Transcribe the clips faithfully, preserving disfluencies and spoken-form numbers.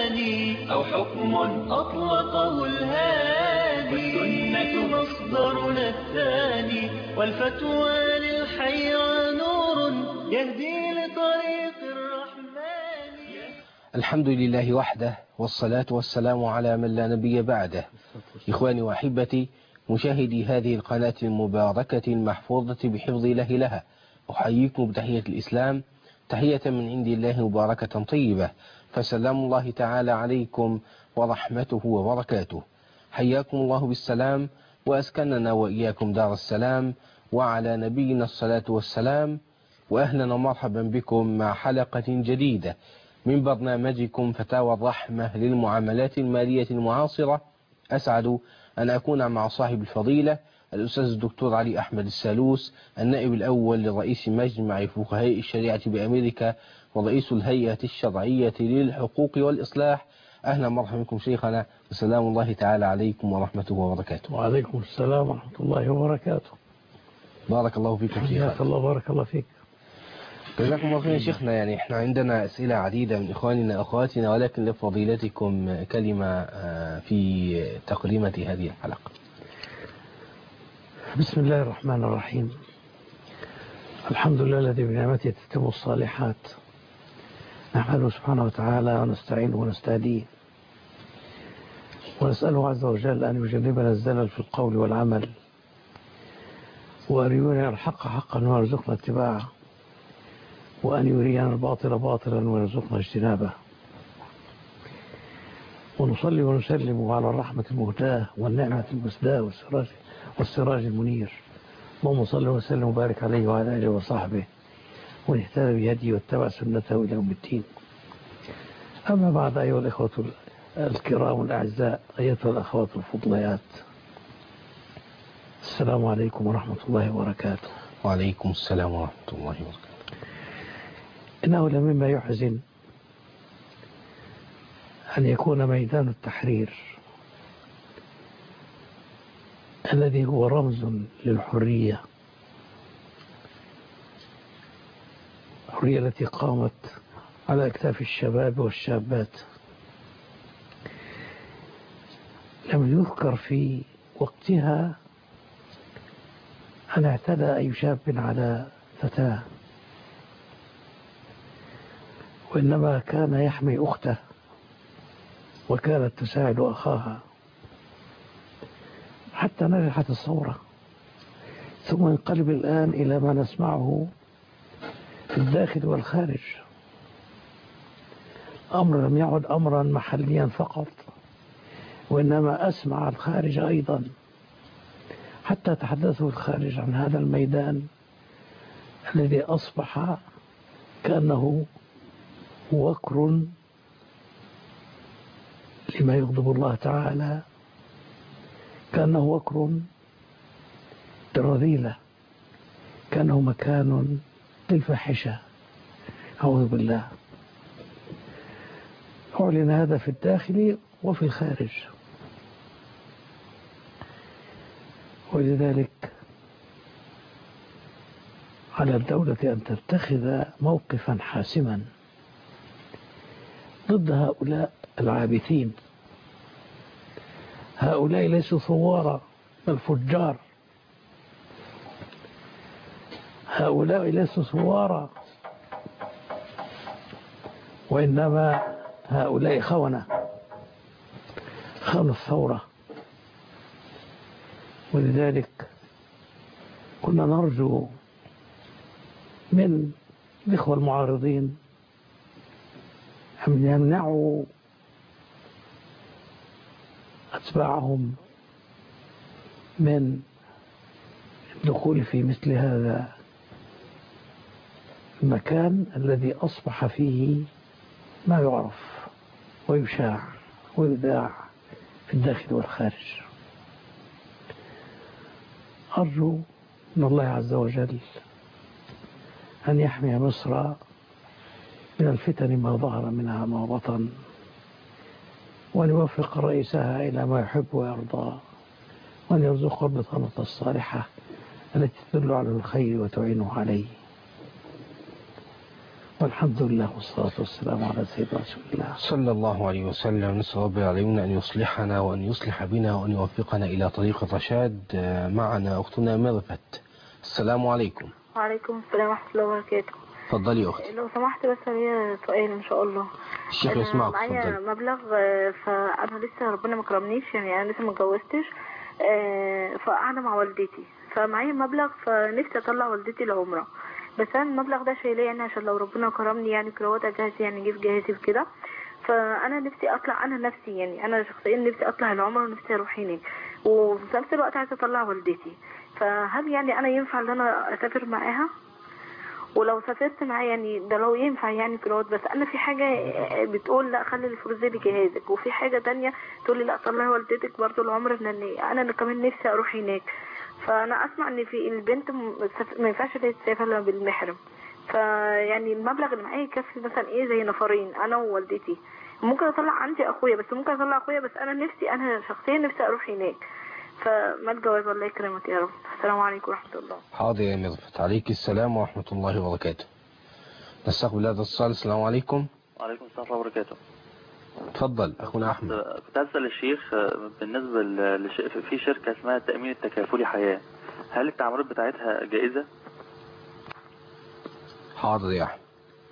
الثاني أو حكم أطلقه الهادي، والسنة مصدرنا الثاني، والفتوى للحيرى نور يهدي لطريق الرحمن. الحمد لله وحده، والصلاة والسلام على من لا نبي بعده. إخواني وأحبتي مشاهدي هذه القناة المباركة المحفوظة بحفظ الله لها، أحييكم بتحية الإسلام، تحية من عند الله مباركة طيبة، فسلام الله تعالى عليكم ورحمته وبركاته. حياكم الله بالسلام، وأسكننا وإياكم دار السلام، وعلى نبينا الصلاة والسلام. وأهلا ومرحبا بكم مع حلقة جديدة من برنامجكم فتاوى الرحمة للمعاملات المالية المعاصرة. أسعد أن أكون مع صاحب الفضيلة الأستاذ الدكتور علي أحمد السالوس، النائب الأول لرئيس مجمع فقهاء الشريعة بأمريكا ورئيس الهيئة الشرعية للحقوق والإصلاح. أهلا مرحبا بكم شيخنا، وسلام الله تعالى عليكم ورحمته وبركاته. وعليكم السلام ورحمة الله وبركاته. بارك الله فيكم شيخنا. الله بارك الله فيك. جزاكم الله خير شيخنا. يعني احنا عندنا أسئلة عديدة من إخواننا وأخواتنا، ولكن لفضيلتكم كلمة في تقديمة هذه الحلقة. بسم الله الرحمن الرحيم. الحمد لله الذي بنعمته تتم الصالحات، نحمده سبحانه وتعالى ونستعينه ونستهديه، ونسأله عز وجل أن يجنبنا الزلل في القول والعمل، وأن يرينا الحق حقا ويرزقنا اتباعه، وأن يرينا الباطل باطلا ويرزقنا اجتنابه. ونصلي ونسلم على الرحمة المهداة والنعمة المسداة والسراج, والسراج المنير. اللهم صل وسلم وبارك عليه وعلى آله وصحبه، ومن اهتدى بهديه واتبع سنته إلى يوم الدين. أما بعد، أيها الإخوة الكرام الأعزاء، أيتها الأخوات الفضليات، السلام عليكم ورحمة الله وبركاته. وعليكم السلام ورحمة الله وبركاته. إنه لمما يحزن أن يكون ميدان التحرير الذي هو رمز للحرية، الحرية التي قامت على أكتاف الشباب والشابات، لم يذكر في وقتها أن اعتدى أي شاب على فتاة، وإنما كان يحمي أخته وكانت تساعد أخاها حتى نجحت الثورة. ثم انقلب الآن إلى ما نسمعه في الداخل والخارج، أمر لم يعد أمرا محليا فقط، وإنما أسمع الخارج أيضا، حتى تحدثوا الخارج عن هذا الميدان الذي أصبح كأنه وكر لما يغضب الله تعالى، كأنه وكر للرذيلة، كأنه مكان للفاحشة. أعوذ بالله. أعلن هذا في الداخل وفي الخارج، ولذلك على الدولة أن تتخذ موقفا حاسما ضد هؤلاء العابثين. هؤلاء ليسوا ثوارا بل فجار، هؤلاء ليسوا ثوارا وإنما هؤلاء خونة، خونوا الثورة. ولذلك كنا نرجو من الإخوة المعارضين أن يمنعوا أتباعهم من الدخول في مثل هذا المكان الذي أصبح فيه ما يعرف ويشاع ويذاع في الداخل والخارج. أرجو من الله عز وجل أن يحمي مصر من الفتن ما ظهر منها ما بطن، وأن يوفق رئيسها إلى ما يحب ويرضى، وأن يرزقه البطانة الصالحة التي تدل على الخير وتعينه عليه. والحمد لله والصلاة والسلام على سيدنا رسول الله صلى الله عليه وسلم. نسأل رب العالمين أن يصلحنا وأن يصلح بنا وأن يوفقنا إلى طريق الرشاد. معنا أختنا ميرفت. السلام عليكم. وعليكم السلام ورحمة الله وبركاته. اتفضلي يا أختي. لو سمحت بس ليا سؤال إن شاء الله. الشيخ يسمعك. معايا اتفضلي. مبلغ، فأنا لسه ربنا ما كرمنيش، يعني أنا لسه ما اتجوزتش، فقاعدة مع والدتي، فمعايا مبلغ فنفسي أطلع والدتي العمرة، بس أنا المبلغ ده شايلاه يعني عشان لو ربنا كرمني يعني كروات أجهز يعني أجيب جهازي وكده، فأنا نفسي أطلع أنا نفسي يعني أنا شخصيا نفسي أطلع العمرة ونفسي أروح هناك، وفي نفس الوقت عايزة أطلع والدتي، فهل يعني أنا ينفع إن أنا أسافر معاها؟ ولو سافرت معاه يعني ده لو ينفع يعني كروات، بس انا في حاجه بتقول لا خلي الفلوس دي لجهازك، وفي حاجه تانية تقول لي لا طلعي والدتك برضو العمر، ان انا اللي كمان نفسي اروح هناك. فانا اسمع ان في البنت ما ينفعش تسافر الا بالمحرم، فيعني المبلغ اللي معايا يكفي مثلا ايه زي نفرين انا ووالدتي، ممكن اطلع عندي اخويا، بس ممكن اطلع اخويا بس انا نفسي انا شخصيا نفسي اروح هناك، فما الجواز الله يكرمك يا رب. السلام عليكم ورحمة الله. حاضر يا ميرفت. عليك السلام ورحمة الله وبركاته. نستقبل هذا الاتصال. السلام عليكم. وعليكم السلام ورحمة الله وبركاته. اتفضل أخونا أحمد. كنت أسأل الشيخ بالنسبة لش... في شركة اسمها التأمين التكافلي حياة، هل التعاملات بتاعتها جائزة؟ حاضر يا أحمد.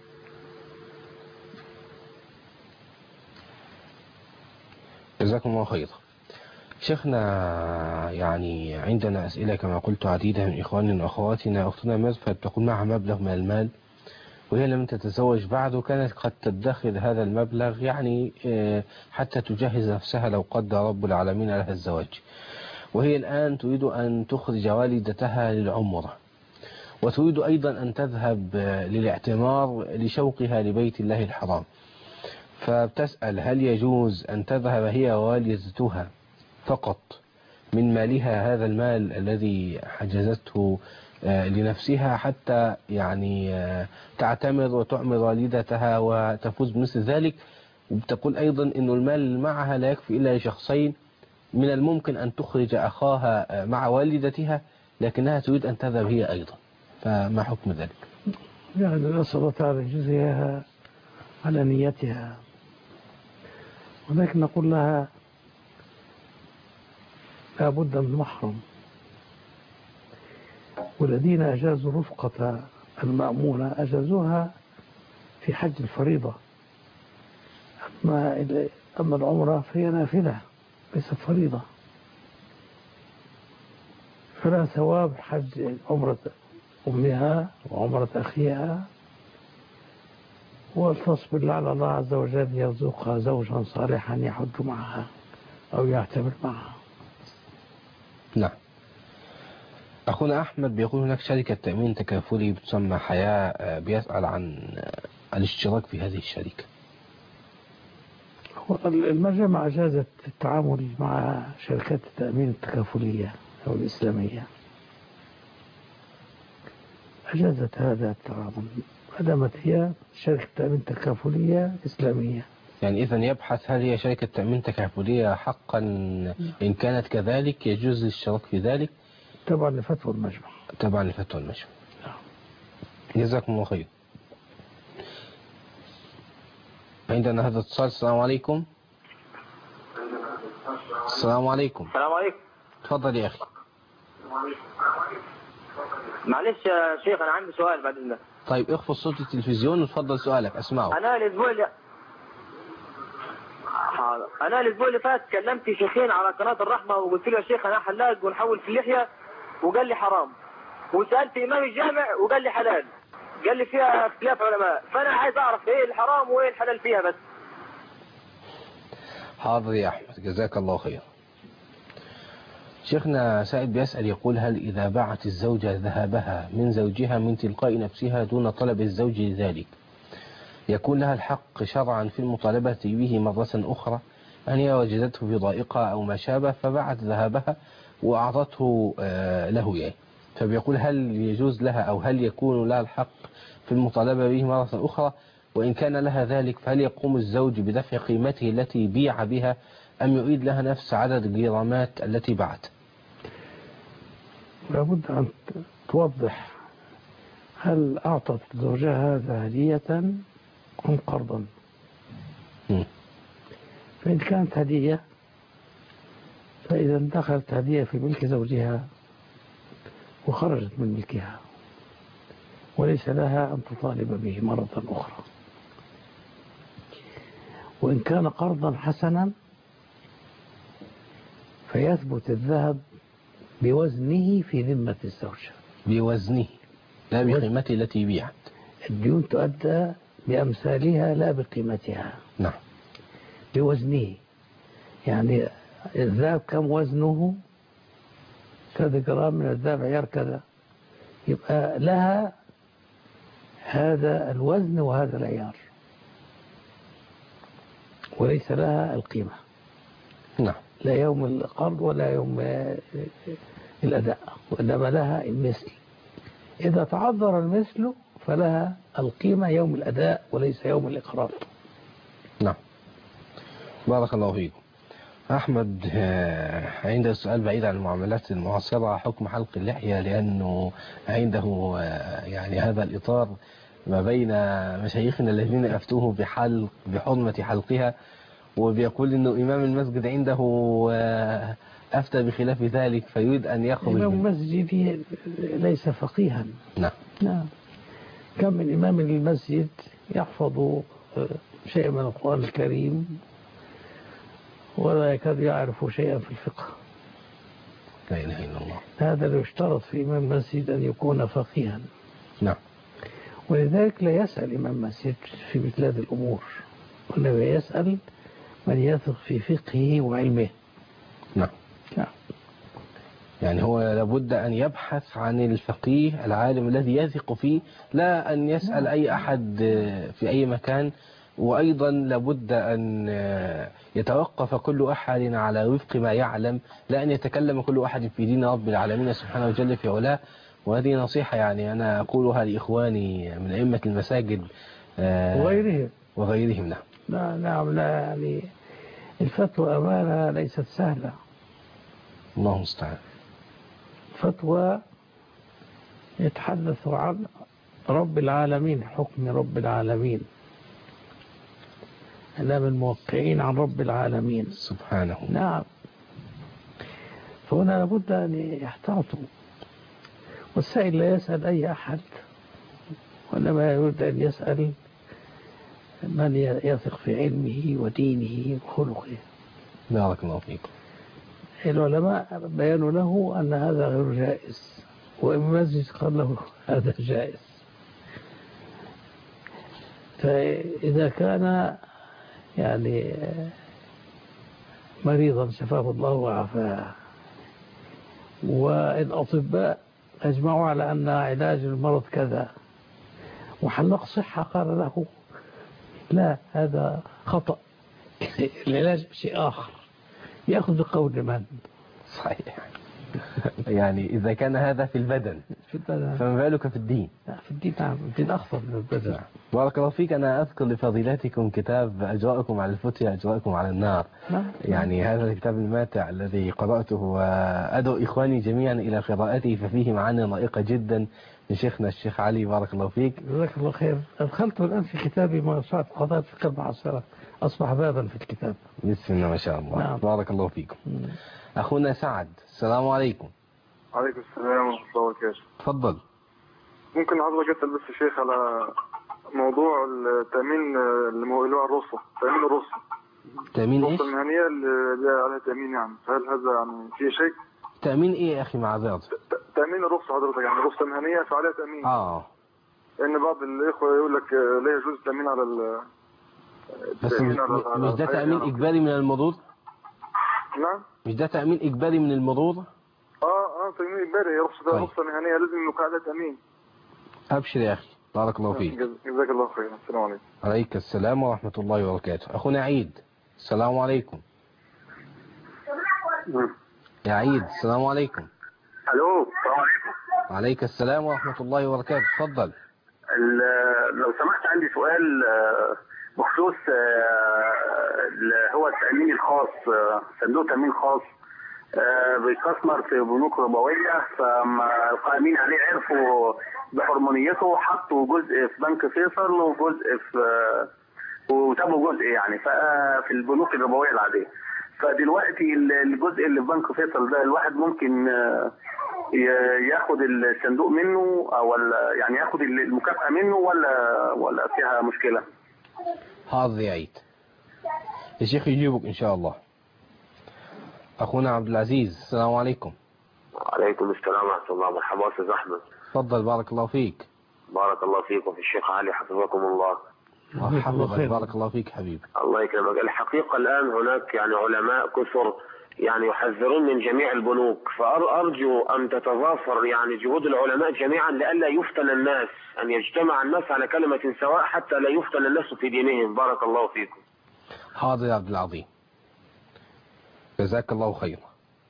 جزاكم الله خيرا. شيخنا، يعني عندنا أسئلة كما قلت عديدة من إخواننا وأخواتنا. أختنا ميرفت تقول معها مبلغ من المال وهي لم تتزوج بعد، وكانت قد تدخر هذا المبلغ يعني حتى تجهز نفسها لو قدر رب العالمين لها الزواج، وهي الآن تريد أن تخرج والدتها للعمرة، وتريد أيضا أن تذهب للاعتمار لشوقها لبيت الله الحرام، فبتسأل هل يجوز أن تذهب هي ووالدتها فقط من مالها، هذا المال الذي حجزته لنفسها، حتى يعني تعتمر وتعمر والدتها وتفوز بمثل ذلك، وبتقول أيضا أن المال اللي معها لا يكفي إلا لشخصين، من الممكن أن تخرج أخاها مع والدتها لكنها تريد أن تذهب هي أيضا، فما حكم ذلك؟ يعني نسأل الله تعالى يجزيها على نيتها، ولكن نقول لها لا بد من محرم، والذين أجازوا رفقة المأمونة أجازوها في حج الفريضة، أما, أما العمرة فهي نافلة ليست فريضة، فلا ثواب حج عمرة أمها وعمرة أخيها، وتصبر لعل الله عز وجل يرزقها زوجا صالحا يحج معها أو يعتمر معها. نعم. أخونا أحمد بيقول هناك شركة تأمين تكافلي بتسمى حياة، بيسأل عن الاشتراك في هذه الشركة. المجمع أجازت التعامل مع شركات التأمين التكافلية أو الإسلامية، أجازت هذا التعامل قدمت هي شركة تأمين تكافلية إسلامية. يعني إذن يبحث هل هي شركة تأمين تكافلية حقا، إن كانت كذلك يجوز الاشتراك في ذلك تبعا لفتوى المجمع. تبعا لفتوى المجمع. جزاكم الله خير. عندنا هذا اتصال. السلام عليكم. السلام عليكم. السلام عليكم. تفضل يا أخي. معلش يا شيخ أنا عندي سؤال بعد الله. طيب اخفض صوت التلفزيون وتفضل سؤالك أسمعه. أنا الأسبوع اللي حاضر. أنا الأسبوع اللي فات كلمت شيخين على قناة الرحمة وقلت له يا شيخ أنا حلاق ونحول في اللحية، وقال لي حرام، وسألت إمام الجامع وقال لي حلال، قال لي فيها اختلاف علماء، فأنا عايز أعرف إيه الحرام وإيه الحلال فيها بس. حاضر يا أحمد جزاك الله خير. شيخنا سائد بيسأل يقول هل إذا باعت الزوجة ذهبها من زوجها من تلقاء نفسها دون طلب الزوج لذلك يكون لها الحق شرعا في المطالبة به مرة أخرى، أن هي وجدته في ضائقة أو ما شابه فباعت ذهبها وأعطته له يعني، فبيقول هل يجوز لها أو هل يكون لها الحق في المطالبة به مرة أخرى، وإن كان لها ذلك فهل يقوم الزوج بدفع قيمته التي بيع بها أم يعيد لها نفس عدد الجرامات التي باعت؟ لابد أن توضح هل أعطت زوجها هذا هدية أم قرضا؟ م. فإن كانت هدية، فإذا دخلت هدية في ملك زوجها وخرجت من ملكها وليس لها أن تطالب به مرة أخرى. وإن كان قرضا حسنا فيثبت الذهب بوزنه في ذمة الزوجة، بوزنه لا بقيمته التي بيعت. الديون تؤدى بأمثالها لا بقيمتها. نعم. بوزنه، يعني الذهب كم وزنه؟ كذا جرام من الذهب عيار كذا، يبقى لها هذا الوزن وهذا العيار وليس لها القيمة. نعم. لا يوم القرض ولا يوم الأداء، وإنما لها المثل. إذا تعذر المثل فلها القيمة يوم الأداء وليس يوم الإقراض. نعم. بارك الله فيكم. أحمد، عنده سؤال بعيد عن المعاملات المعاصرة، حكم حلق اللحية، لأنه عنده يعني هذا الإطار ما بين مشايخنا الذين أفتوه بحلق بحرمة حلقها، وبيقول أنه إمام المسجد عنده أفتى بخلاف ذلك فيريد أن يخرج. إمام المسجد ليس فقيها. نعم. نعم. كم من إمام المسجد يحفظ شيء من القرآن الكريم ولا يكاد يعرف شيئا في الفقه. لا إله إلا الله. هذا لا يشترط في إمام المسجد أن يكون فقيها. نعم. ولذلك لا يسأل إمام المسجد في مثل هذه الأمور، وإنما يسأل من يثق في فقهه وعلمه. نعم. نعم. يعني هو لابد أن يبحث عن الفقيه العالم الذي يثق فيه، لا أن يسأل نعم. أي أحد في أي مكان. وأيضا لابد أن يتوقف كل أحد على وفق ما يعلم، لا أن يتكلم كل أحد في دين رب العالمين سبحانه وجل في علاه. وهذه نصيحة يعني أنا أقولها لإخواني من أئمة المساجد وغيرهم وغيرهم. نعم. لا نعم لا يعني الفتوى أمانة ليست سهلة. الله المستعان. فتوى يتحدث عن رب العالمين، حكم رب العالمين، أنا من الموقعين عن رب العالمين سبحانه. نعم. فهنا لابد أن يحتاطوا، والسائل لا يسأل أي أحد، وإنما يريد أن يسأل من يثق في علمه ودينه وخلقه. بارك الله فيكم. العلماء بيانوا له أن هذا غير جائز، والمسجد قال له هذا جائز. فإذا كان يعني مريضا شفاه الله وعافاه، والأطباء أجمعوا على أن علاج المرض كذا، وحلق صحة قال له لا هذا خطأ، العلاج شيء آخر، يأخذ بقول من؟ صحيح. يعني إذا كان هذا في البدن في البدن فما بالك في الدين؟ لا في الدين نعم، الدين أخطر من البدن. بارك الله فيك. أنا أذكر لفضيلتكم كتاب أجراءكم على الفتية أجراءكم على النار. نعم. يعني هذا الكتاب الماتع الذي قرأته، وأدعو إخواني جميعا إلى قراءته، ففيه معاني رائقة جدا من شيخنا الشيخ علي. بارك الله فيك. جزاك الله خير. أدخلته الآن في كتابي موسوعة قضايا الفقه المعاصرة، أصبح بابا في الكتاب. بسم الله ما شاء الله. نعم. بارك الله فيكم. مم. أخونا سعد، السلام عليكم. عليكم السلام ورحمة الله وبركاته. تفضل. ممكن حضرتك أسأل بس يا شيخ على موضوع التأمين اللي هو الرخصة، تأمين الرخصة. تأمين إيش؟ الرخصة المهنية اللي عليها تأمين، يعني هل هذا يعني في شيء؟ تأمين إيه يا أخي معذرة؟ تأمين الرخصة حضرتك، يعني رخصة مهنية فعليها تأمين. آه. لأن بعض الإخوة يقول لك لا يجوز التأمين على ال بس مش, مش ده تأمين إجباري من المرور؟ نعم. مش ده تأمين إجباري من المرور؟ اه اه تأمين إجباري، رخصة طيب. رخصة مهنية لازم يكون عليها تأمين. أبشر يا أخي، بارك الله فيك. جزاك الله خير. السلام عليكم. عليك السلام ورحمة الله وبركاته. أخونا عيد، السلام عليكم. يا عيد السلام عليكم. الو السلام عليكم. وعليك السلام ورحمة الله وبركاته. تفضل. لو سمحت عندي سؤال بخصوص هو التأمين الخاص، صندوق تأمين خاص آه، بيستثمر في بنوك ربويه، فالقائمين عليه عرفوا بحرمانيته وحطوا جزء في بنك فيصل وجزء في وسابوا جزء يعني في البنوك الربويه العاديه. فدلوقتي الجزء اللي في بنك فيصل ده الواحد ممكن ياخد الصندوق منه او يعني ياخد المكافأة منه ولا ولا فيها مشكلة؟ حاضر يا عيد. الشيخ يجيبك ان شاء الله. اخونا عبد العزيز، السلام عليكم. وعليكم السلام ورحمة الله. مرحبا استاذ احمد. تفضل، بارك الله فيك. بارك الله فيك وفي الشيخ علي حفظكم الله. حفظك، بارك الله فيك حبيبي. الله يكرمك. الحقيقة الآن هناك يعني علماء كثر يعني يحذرون من جميع البنوك، فأرجو أن تتضافر يعني جهود العلماء جميعا لئلا يفتن الناس، أن يجتمع الناس على كلمة سواء حتى لا يفتن الناس في دينهم. بارك الله فيكم. حاضر يا عبد العظيم، جزاك الله خيرا.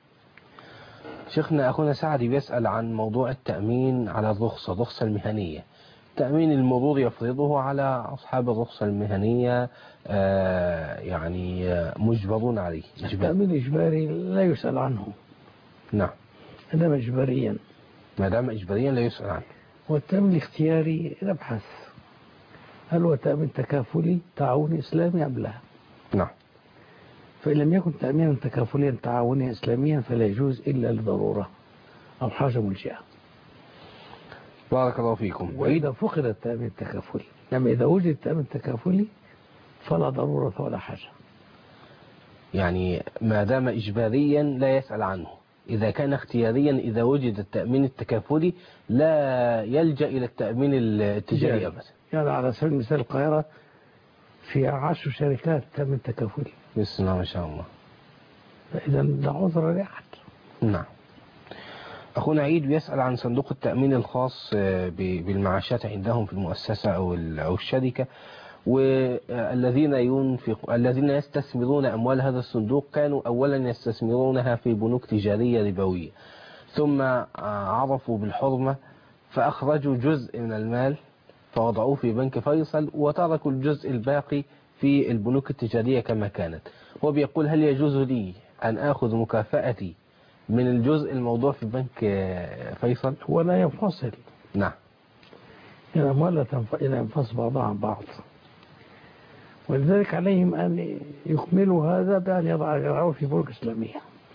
شيخنا أخونا سعدي بيسأل عن موضوع التأمين على الرخصة، الرخصة المهنية. تأمين المرور يفرضه على أصحاب الرخصة المهنية، آه يعني مجبرون عليه. التأمين إجباري لا يسأل عنه. نعم. ما دام إجباريا. ما دام إجباريا لا يسأل عنه. والتأمين الاختياري نبحث هل هو تأمين تكافلي تعاوني إسلامي أم لا؟ نعم. فإن لم يكن تأمينا تكافليا تعاونيا إسلاميا فلا يجوز إلا لضرورة أو حاجة ملجئة. بارك الله فيكم. وإذا فقد التأمين التكافلي، لما إذا وجد التأمين التكافلي فلا ضرورة ولا حاجة. يعني ما دام إجباريا لا يسأل عنه. إذا كان اختياريا إذا وجد التأمين التكافلي لا يلجأ إلى التأمين التجاري أبدا. يعني على سبيل المثال القاهرة في عشر شركات تأمين تكافلي. بسم الله ما شاء الله. فإذا لا عذر لأحد. نعم. أخونا عيد بيسأل عن صندوق التأمين الخاص بالمعاشات عندهم في المؤسسة أو أو الشركة، والذين ينفق الذين يستثمرون أموال هذا الصندوق كانوا أولا يستثمرونها في بنوك تجارية ربوية، ثم عرفوا بالحرمة فأخرجوا جزء من المال فوضعوه في بنك فيصل وتركوا الجزء الباقي في البنوك التجارية كما كانت. هو بيقول هل يجوز لي أن أخذ مكافأتي من الجزء الموضوع في بنك فيصل؟ هو لا ينفصل. نعم. الأموال لا ينفصل بعضها عن بعض، ولذلك عليهم أن يكملوا هذا بأن يضعوا في بنوك إسلامية.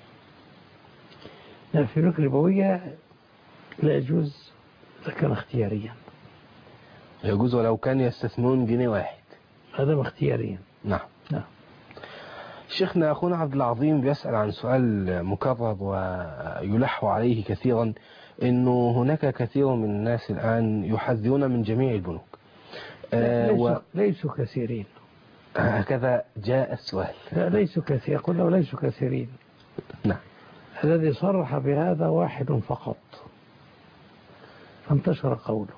لأن في بنوك ربوية لا يجوز إذا كان اختياريا. يجوز ولو كان يستثمرون جنيه واحد. هذا اختياريا. نعم. نعم. شيخنا أخونا عبد العظيم بيسأل عن سؤال مكرر ويلح عليه كثيرا، إنه هناك كثير من الناس الآن يحذرون من جميع البنوك. آه ليسوا, و... ليسوا كثيرين. هكذا جاء السؤال. لا ليسوا كثيرين، قلنا ليسوا كثيرين. نعم. الذي صرح بهذا واحد فقط فانتشر قوله.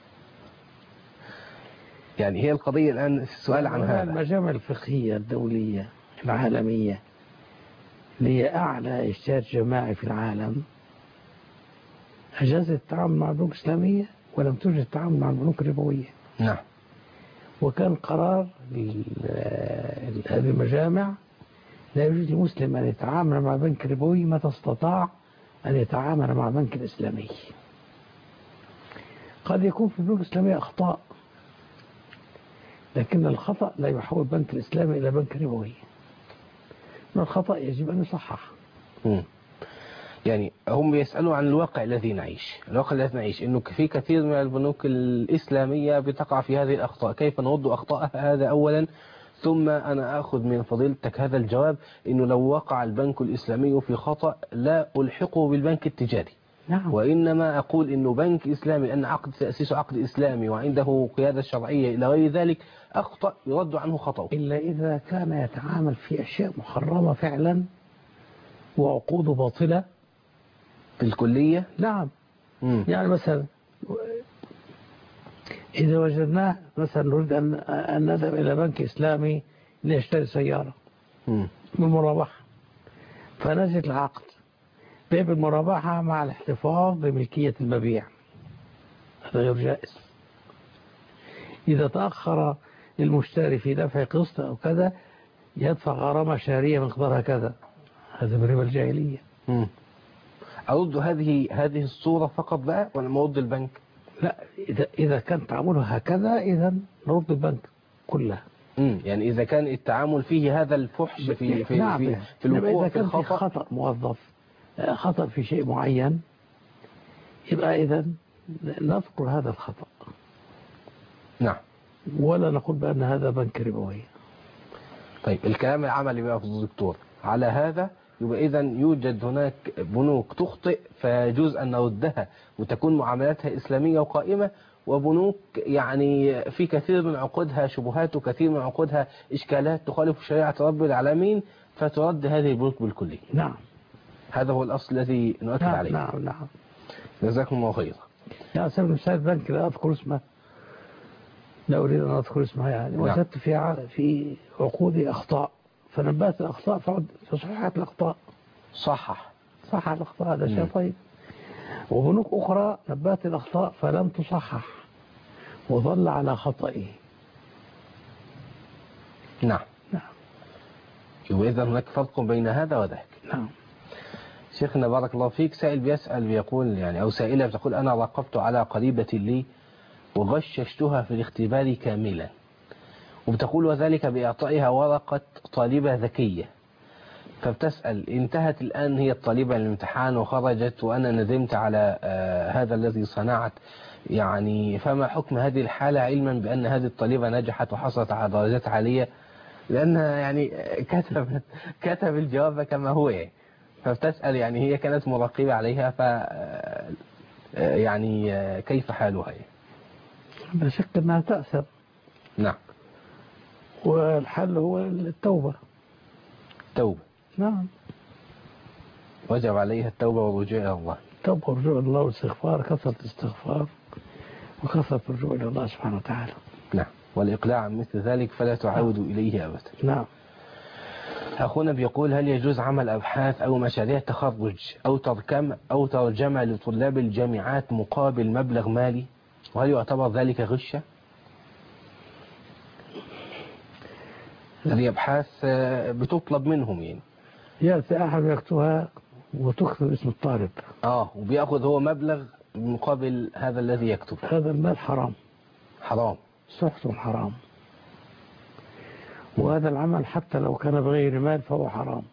يعني هي القضية الآن السؤال عن هذا. المجامع الفقهية الدولية العالمية اللي أعلى إشتات جماعي في العالم أجازت التعامل مع البنوك الإسلامية ولم توجد التعامل مع البنوك الربوية. نعم. وكان قرار هذه المجامع لا يوجد لمسلم أن يتعامل مع بنك ربوي متى استطاع أن يتعامل مع بنك الإسلامي. قد يكون في البنوك الإسلامية أخطاء، لكن الخطأ لا يحول البنك الإسلامي إلى بنك ربوي. من الخطأ يجب أن يصحح. مم. يعني هم يسألوا عن الواقع الذي نعيش، الواقع الذي نعيش إنه في كثير من البنوك الإسلامية بتقع في هذه الأخطاء، كيف نرد أخطاءها؟ هذا أولا، ثم أنا أخذ من فضيلتك هذا الجواب إنه لو وقع البنك الإسلامي في خطأ لا ألحقه بالبنك التجاري. نعم. وإنما أقول إنه بنك إسلامي أن عقد تأسيسه عقد إسلامي وعنده قيادة شرعية إلى غير ذلك أخطأ يرد عنه خطأه، إلا إذا كان يتعامل في أشياء محرمة فعلا وعقوده باطلة بالكلية. نعم. مم. يعني مثلا إذا وجدناه مثلا نريد أن نذهب إلى بنك إسلامي لنشتري سيارة بالمرابحة، فنجد العقد بيع بالمرابحة مع الاحتفاظ بملكية المبيع، هذا غير جائز. إذا تأخر المشتري في دفع قسط أو كذا يدفع غرامة شهرية مقدارها كذا، هذا من ربا الجاهلية. مم. أرد هذه هذه الصورة فقط بقى ولا مرد البنك؟ لا، إذا إذا كان تعامله هكذا إذا نرد البنك كلها. امم يعني إذا كان التعامل فيه هذا الفحش في في نعم، في, في الوقوع في الخطأ. إذا كان في خطأ موظف خطأ في شيء معين، يبقى إذا نذكر هذا الخطأ. نعم. ولا نقول بأن هذا بنك ربوي. طيب الكلام العملي بقى في الدكتور على هذا، يبقى إذا يوجد هناك بنوك تخطئ فيجوز أن نردها وتكون معاملاتها إسلامية وقائمة، وبنوك يعني في كثير من عقودها شبهات وكثير من عقودها إشكالات تخالف شريعة رب العالمين، فترد هذه البنوك بالكلية. نعم. هذا هو الأصل الذي نؤكد نعم عليه. نعم نعم. جزاكم الله خيرا. يا سبب مثال بنك لا أذكر اسمه، لا أريد أن أذكر اسمها يعني، نعم. وجدت في في عقودي أخطاء، فنبهت الأخطاء فعد تصحيحات الأخطاء. صحح صحح الأخطاء، هذا شيء مم. طيب. وبنوك أخرى نبهت الأخطاء فلم تصحح وظل على خطئه. نعم. نعم. يبقى إذا هناك فرق بين هذا وذاك. نعم. شيخنا بارك الله فيك، سائل بيسأل بيقول يعني أو سائلة بتقول أنا راقبت على قريبة لي وغششتها في الاختبار كاملا، وبتقول وذلك بإعطائها ورقة طالبة ذكية، فبتسأل انتهت الآن هي الطالبة الامتحان وخرجت وأنا ندمت على آه هذا الذي صنعت، يعني فما حكم هذه الحالة علما بأن هذه الطالبة نجحت وحصلت على درجات عالية، لأنها يعني كتبت كتب الجواب كما هو يعني. فبتسأل يعني هي كانت مراقبة عليها، ف يعني كيف حالها يعني؟ لا شك أنها تأثر. نعم. والحل هو التوبة. توبة. نعم. وجب عليها التوبة والرجوع إلى الله. التوبة والرجوع إلى الله والاستغفار، كثرة الاستغفار وكثرة الرجوع إلى الله سبحانه وتعالى. نعم. والإقلاع عن مثل ذلك فلا تعود نعم. إليه أبدا. نعم. أخونا بيقول هل يجوز عمل أبحاث أو مشاريع تخرج أو ترجمة أو ترجمة لطلاب الجامعات مقابل مبلغ مالي، وهل يعتبر ذلك غشة؟ هذه أبحاث بتطلب منهم يعني. يأتي أحد يكتبها وتكتب اسم الطالب. آه وبيأخذ هو مبلغ مقابل هذا الذي يكتب. هذا المال حرام. حرام. سحت حرام. وهذا العمل حتى لو كان بغير مال فهو حرام.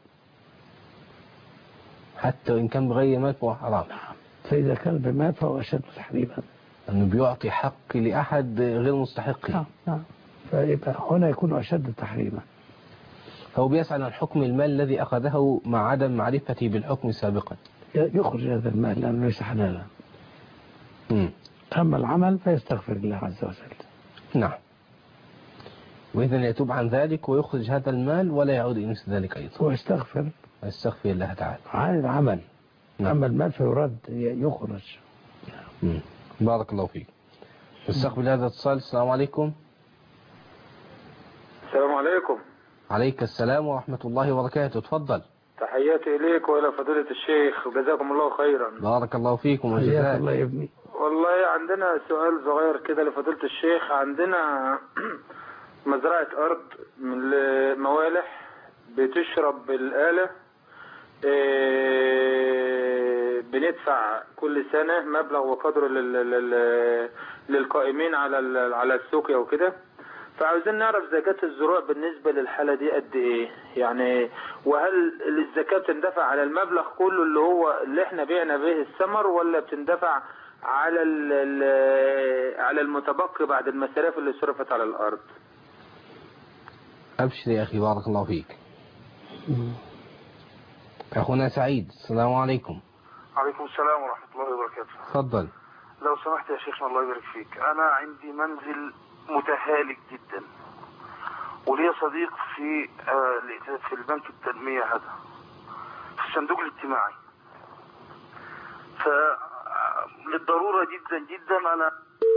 حتى وإن كان بغير مال فهو حرام. نعم. فإذا كان بمال فهو أشد تحريما. أنه بيعطي حق لأحد غير مستحق. نعم نعم. فيبقى هنا يكون أشد تحريما. هو بيسأل عن حكم المال الذي أخذه مع عدم معرفته بالحكم سابقا. يخرج هذا المال لأنه ليس حلالا. مم. أما العمل فيستغفر الله عز وجل. نعم. وإذن يتوب عن ذلك ويخرج هذا المال ولا يعود إلى مثل ذلك أيضا. ويستغفر. ويستغفر الله تعالى عن العمل. نعم. أما المال فيرد يخرج. مم. بارك الله فيك. نستقبل هذا الاتصال. السلام عليكم. السلام عليكم. عليك السلام ورحمة الله وبركاته. تفضل. تحياتي إليك وإلى فضيلة الشيخ وجزاكم الله خيرا. بارك الله فيكم وجزاك الله يا ابني. والله عندنا سؤال صغير كده لفضيلة الشيخ. عندنا مزرعة أرض من الموالح بتشرب الآلة، بندفع كل سنة مبلغ وقدره للقائمين على على السوق او كده، فعاوزين نعرف زكاة الزروع بالنسبة للحالة دي قد ايه يعني، وهل الزكاة بتندفع على المبلغ كله اللي هو اللي احنا بعنا به الثمر، ولا بتندفع على على المتبقي بعد المصاريف اللي صرفت على الارض؟ ابشر يا اخي بارك الله فيك. اخونا سعيد السلام عليكم. عليكم السلام ورحمة الله وبركاته. تفضل. لو سمحت يا شيخنا الله يبارك فيك، انا عندي منزل متهالك جدا ولي صديق في في البنك التنمية هذا في الصندوق الاجتماعي، فللضرورة جدا جدا انا.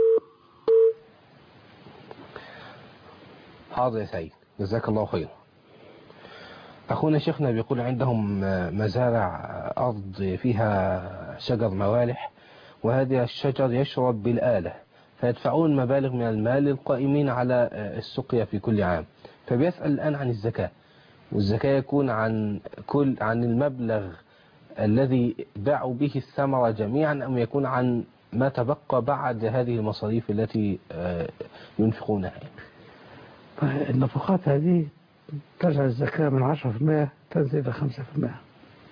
حاضر يا سعيد جزاك الله خير. أخونا شيخنا بيقول عندهم مزارع أرض فيها شجر موالح، وهذا الشجر يشرب بالآلة، فيدفعون مبالغ من المال للقائمين على السقيا في كل عام، فبيسأل الآن عن الزكاة، والزكاة يكون عن كل عن المبلغ الذي باعوا به الثمرة جميعا أم يكون عن ما تبقى بعد هذه المصاريف التي ينفقونها؟ النفقات هذه تجعل الزكاة من عشرة في المئة تنزل إلى خمسة في المئة.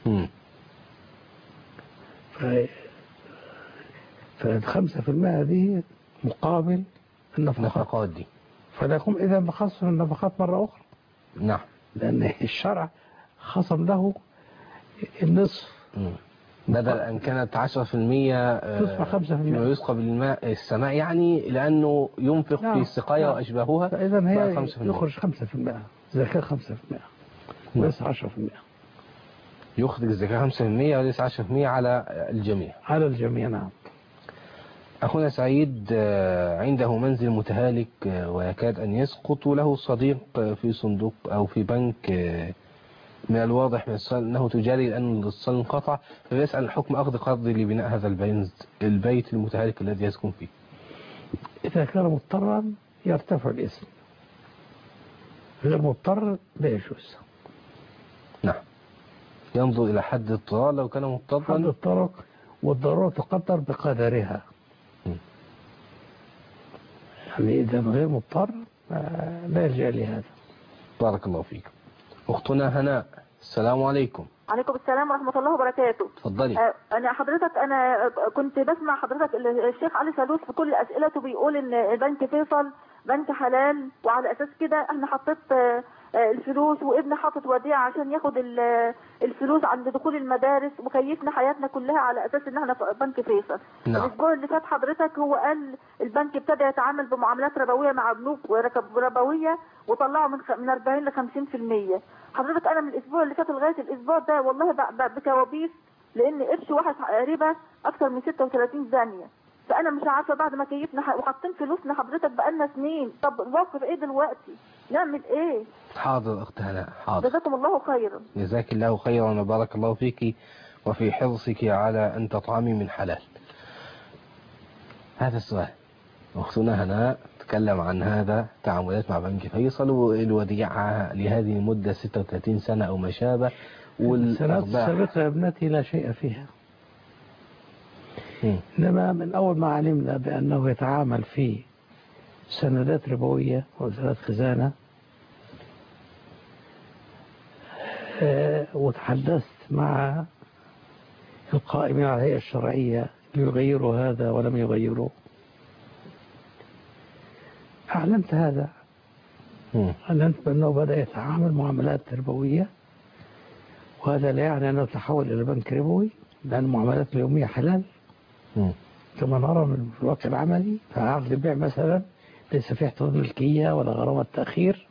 فالخمسة في المئة هذه مقابل النفقات دي، فلكم إذا بخصم النفقات مرة أخرى. نعم، لأن الشرع خصم له النصف. مم. بدل أن كانت عشرة في المئة تصبح خمسة في المئة يسقى بالماء السماء، يعني لأنه ينفق نعم. في السقاية نعم. وأشباهها، فإذا هي يخرج خمسة في المئة زكاة خمسة في المئة وليس عشرة في المئة. يخرج الزكاة خمسة في المئة وليس عشرة في المئة على الجميع. على الجميع نعم. أخونا سعيد عنده منزل متهالك ويكاد أن يسقط، له صديق في صندوق أو في بنك من الواضح من السؤال أنه تجاري لأن الاتصال انقطع، فيسأل الحكم أخذ قرض لبناء هذا البيت المتهالك الذي يسكن فيه. إذا كان مضطرا يرتفع الاسم، غير مضطر لا يجوز. نعم، ينظر إلى حد اضطرار. لو كان مضطرا حد اضطرار، والضرورة تقدر بقدرها. م. يعني إذا غير مضطر لا يلجأ لهذا. بارك الله فيك. أختنا هناء، السلام عليكم. عليكم السلام ورحمة الله وبركاته. اتفضلي. أنا حضرتك أنا كنت بسمع حضرتك الشيخ علي سالوس في كل أسئلته بيقول إن بنك فيصل بنك حلال، وعلى أساس كده احنا حطيت الفلوس وابن حاطط وديعة عشان ياخد الفلوس عند دخول المدارس، وكيفنا حياتنا كلها على أساس إن احنا في بنك فيصل. نعم. الأسبوع اللي فات حضرتك هو قال البنك ابتدى يتعامل بمعاملات ربوية مع بنوك ربوية وطلعوا من من أربعين ل خمسين في المية. حضرتك أنا من الأسبوع اللي فات لغاية الأسبوع ده والله بكوابيس، لأن قرش واحد ربا أكثر من ستة وثلاثين ثانية. فأنا مش عارفة بعد ما كيفنا وحاطين فلوسنا حضرتك بقالنا سنين، طب الواقف إيه دلوقتي؟ نعمل إيه؟ حاضر أخت هناء، حاضر. جزاكم الله خيرا. جزاك الله خيرا وبارك الله فيك وفي حرصك على أن تطعمي من حلال. هذا السؤال أختنا هناء تكلم عن هذا تعاملات مع بنك فيصل والوديعة لهذه المدة ستة وثلاثين سنة أو ما شابه، والسنوات السابقة ابنتي لا شيء فيها. م. إنما من أول ما علمنا بأنه يتعامل في سندات ربوية وسندات خزانة أه وتحدثت مع القائمين على الهيئة الشرعية ليغيروا هذا ولم يغيروا، أعلنت هذا. م. أعلنت بأنه بدأ يتعامل معاملات ربوية، وهذا لا يعني أنه تحول إلى بنك ربوي، لأن المعاملات اليومية حلال م. كما نرى من الواقع العملي. فعقد البيع مثلا ليس فيه احتفاظ ملكية ولا غرامة تأخير،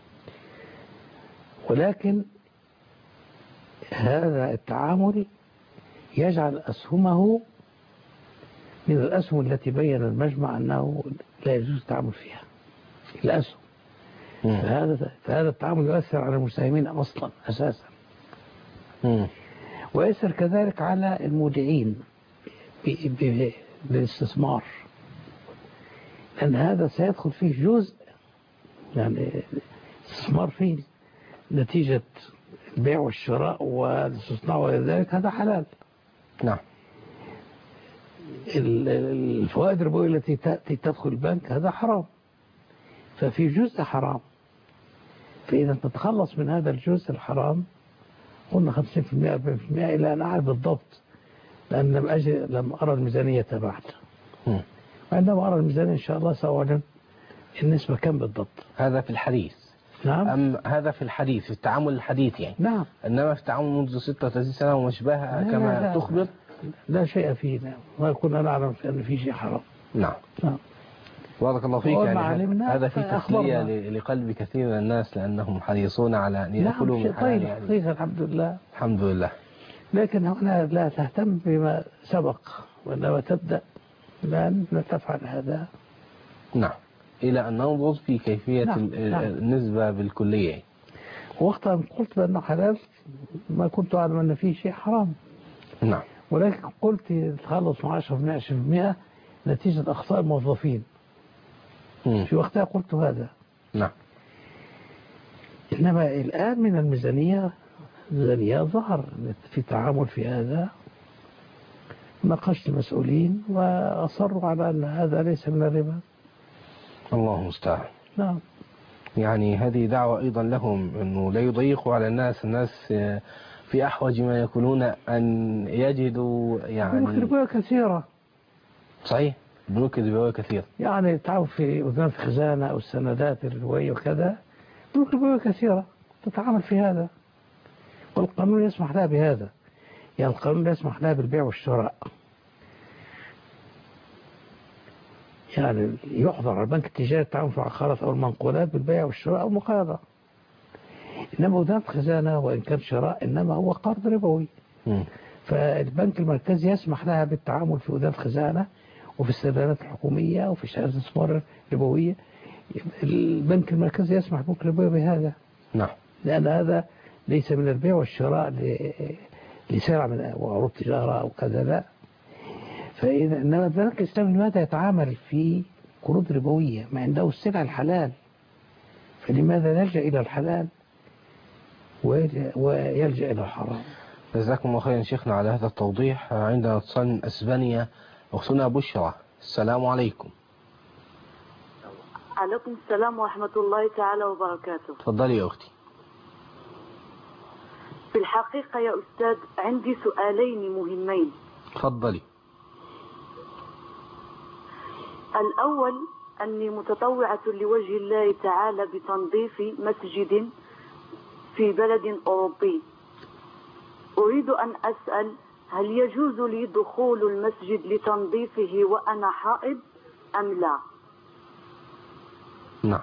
ولكن هذا التعامل يجعل أسهمه من الأسهم التي بين المجمع أنه لا يجوز التعامل فيها، الأسهم. فهذا, فهذا التعامل يؤثر على المساهمين أصلا أساسا، ويؤثر كذلك على المودعين بالاستثمار، لأن هذا سيدخل فيه جزء، يعني الاستثمار فيه نتيجة البيع والشراء والاستثمار وذلك هذا حلال. نعم. الفوائد الربوية التي تأتي تدخل البنك هذا حرام، ففي جزء حرام. فإذا تتخلص من هذا الجزء الحرام قلنا خمسين في المئة أربعين في المئة إلى أن أعرف بالضبط، لأن لم, أجي لم أرى الميزانية بعد. وعندما أرى الميزانية إن شاء الله سأعلن النسبة كم بالضبط. هذا في الحديث. نعم. أم هذا في الحديث في التعامل الحديث يعني. نعم. إنما في التعامل منذ ستة وثلاثين سنة ومشبهها كما لا لا تخبر لا, لا شيء فيه. نعم. ما كنا نعلم أن في شيء حرام. نعم. نعم. بارك الله فيك. يعني هذا في تسلية لقلب كثير من الناس لأنهم حريصون على أن يأكلوا من حلال. نعم. طيب الحمد لله. الحمد لله. لكن هنا لا تهتم بما سبق، وإنما تبدأ بأن تفعل هذا. نعم. إلى أن ننظر في كيفية نعم. النسبة بالكلية. وقتها قلت بأنه حلال ما كنت أعلم أن فيه شيء حرام. نعم. ولكن قلت تخلص مع عشرة بالمئة عشرين بالمئة نتيجة أخطاء الموظفين. م. في وقتها قلت هذا. نعم. إنما الآن من الميزانية زانية ظهر في تعامل في هذا، ناقشت المسؤولين وأصروا على أن هذا ليس من الربا. الله المستعان. نعم. يعني هذه دعوة أيضا لهم أنه لا يضيقوا على الناس، الناس في أحوج ما يكونون أن يجدوا يعني بنوك ربوية كثيرة. صحيح، بنوك ربوية كثيرة، يعني تعرف في وزارة الخزانة أو السندات الربوية وكذا، بنوك ربوية كثيرة تتعامل في هذا، والقانون يسمح لها بهذا. يعني القانون يسمح لها بالبيع والشراء، يعني يحظر على البنك التجاري التعامل في العقارات أو المنقولات بالبيع والشراء أو المقايضة. إنما وزارة الخزانة وإن كان شراء إنما هو قرض ربوي. م. فالبنك المركزي يسمح لها بالتعامل في وزارة الخزانة وفي السندات الحكومية وفي شهادات الاستثمار الربوية. البنك المركزي يسمح بنك الربوية بهذا. نعم. لأن هذا ليس من البيع والشراء لسلع من وعروض تجارة أو كذا، لا. فإذا إنما البنك الإسلامي لماذا يتعامل في قروض ربوية ما عنده السلع الحلال؟ فلماذا نلجأ إلى الحلال ويلجأ إلى الحرام؟ جزاكم الله خيرا شيخنا على هذا التوضيح. عندنا اتصال من أسبانيا، أختنا بشرى. السلام عليكم. عليكم السلام ورحمة الله تعالى وبركاته. تفضلي يا أختي. في الحقيقة يا أستاذ عندي سؤالين مهمين. تفضلي. الأول أني متطوعة لوجه الله تعالى بتنظيف مسجد في بلد أوروبي. أريد أن أسأل هل يجوز لي دخول المسجد لتنظيفه وأنا حائض أم لا؟ نعم.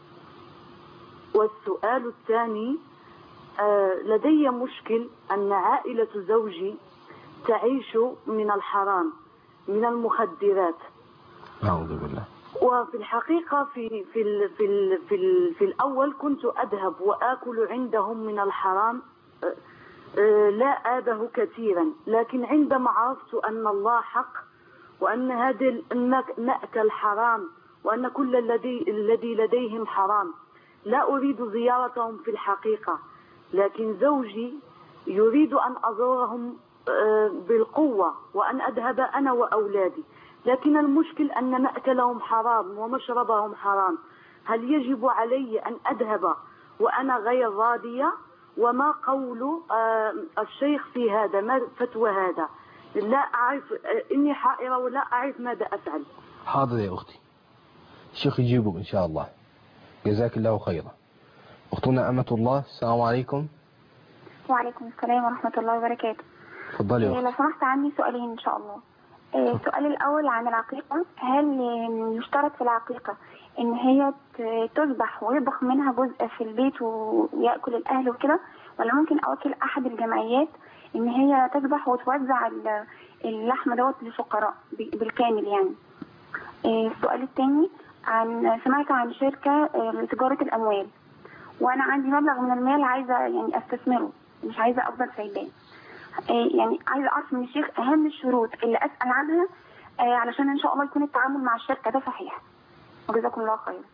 والسؤال الثاني، آه لدي مشكل أن عائلة زوجي تعيش من الحرام من المخدرات. أعوذ بالله. وفي الحقيقة في في ال في ال في, ال في الأول كنت أذهب وآكل عندهم من الحرام، لا آبه كثيرا، لكن عندما عرفت أن الله حق وأن هذا المأكل حرام وأن كل الذي الذي لديهم حرام، لا أريد زيارتهم في الحقيقة، لكن زوجي يريد أن أزورهم بالقوة وأن أذهب أنا وأولادي، لكن المشكل أن مأكلهم حرام ومشربهم حرام. هل يجب علي أن أذهب وأنا غير راضية؟ وما قول الشيخ في هذا؟ ما فتوى هذا؟ لا أعرف، إني حائرة ولا أعرف ماذا أفعل. حاضر يا أختي، الشيخ يجيبك إن شاء الله. جزاك الله خيرا. أختنا أمة الله. السلام عليكم. وعليكم السلام ورحمة الله وبركاته. تفضلي يا أختي. لو سمحت عندي سؤالين إن شاء الله. السؤال الأول عن العقيقة، هل يشترط في العقيقة إن هي تذبح ويطبخ منها جزء في البيت ويأكل الأهل وكده، ولا ممكن أوكل أحد الجمعيات إن هي تذبح وتوزع اللحم دوت للفقراء بالكامل يعني؟ السؤال الثاني، عن سمعت عن شركة لتجارة الأموال، وأنا عندي مبلغ من المال عايزة يعني أستثمره، مش عايزة أفضل سايباه، يعني عايزة أعرف من الشيخ أهم الشروط اللي أسأل عنها علشان إن شاء الله يكون التعامل مع الشركة ده صحيح. وجزاكم الله خيرا.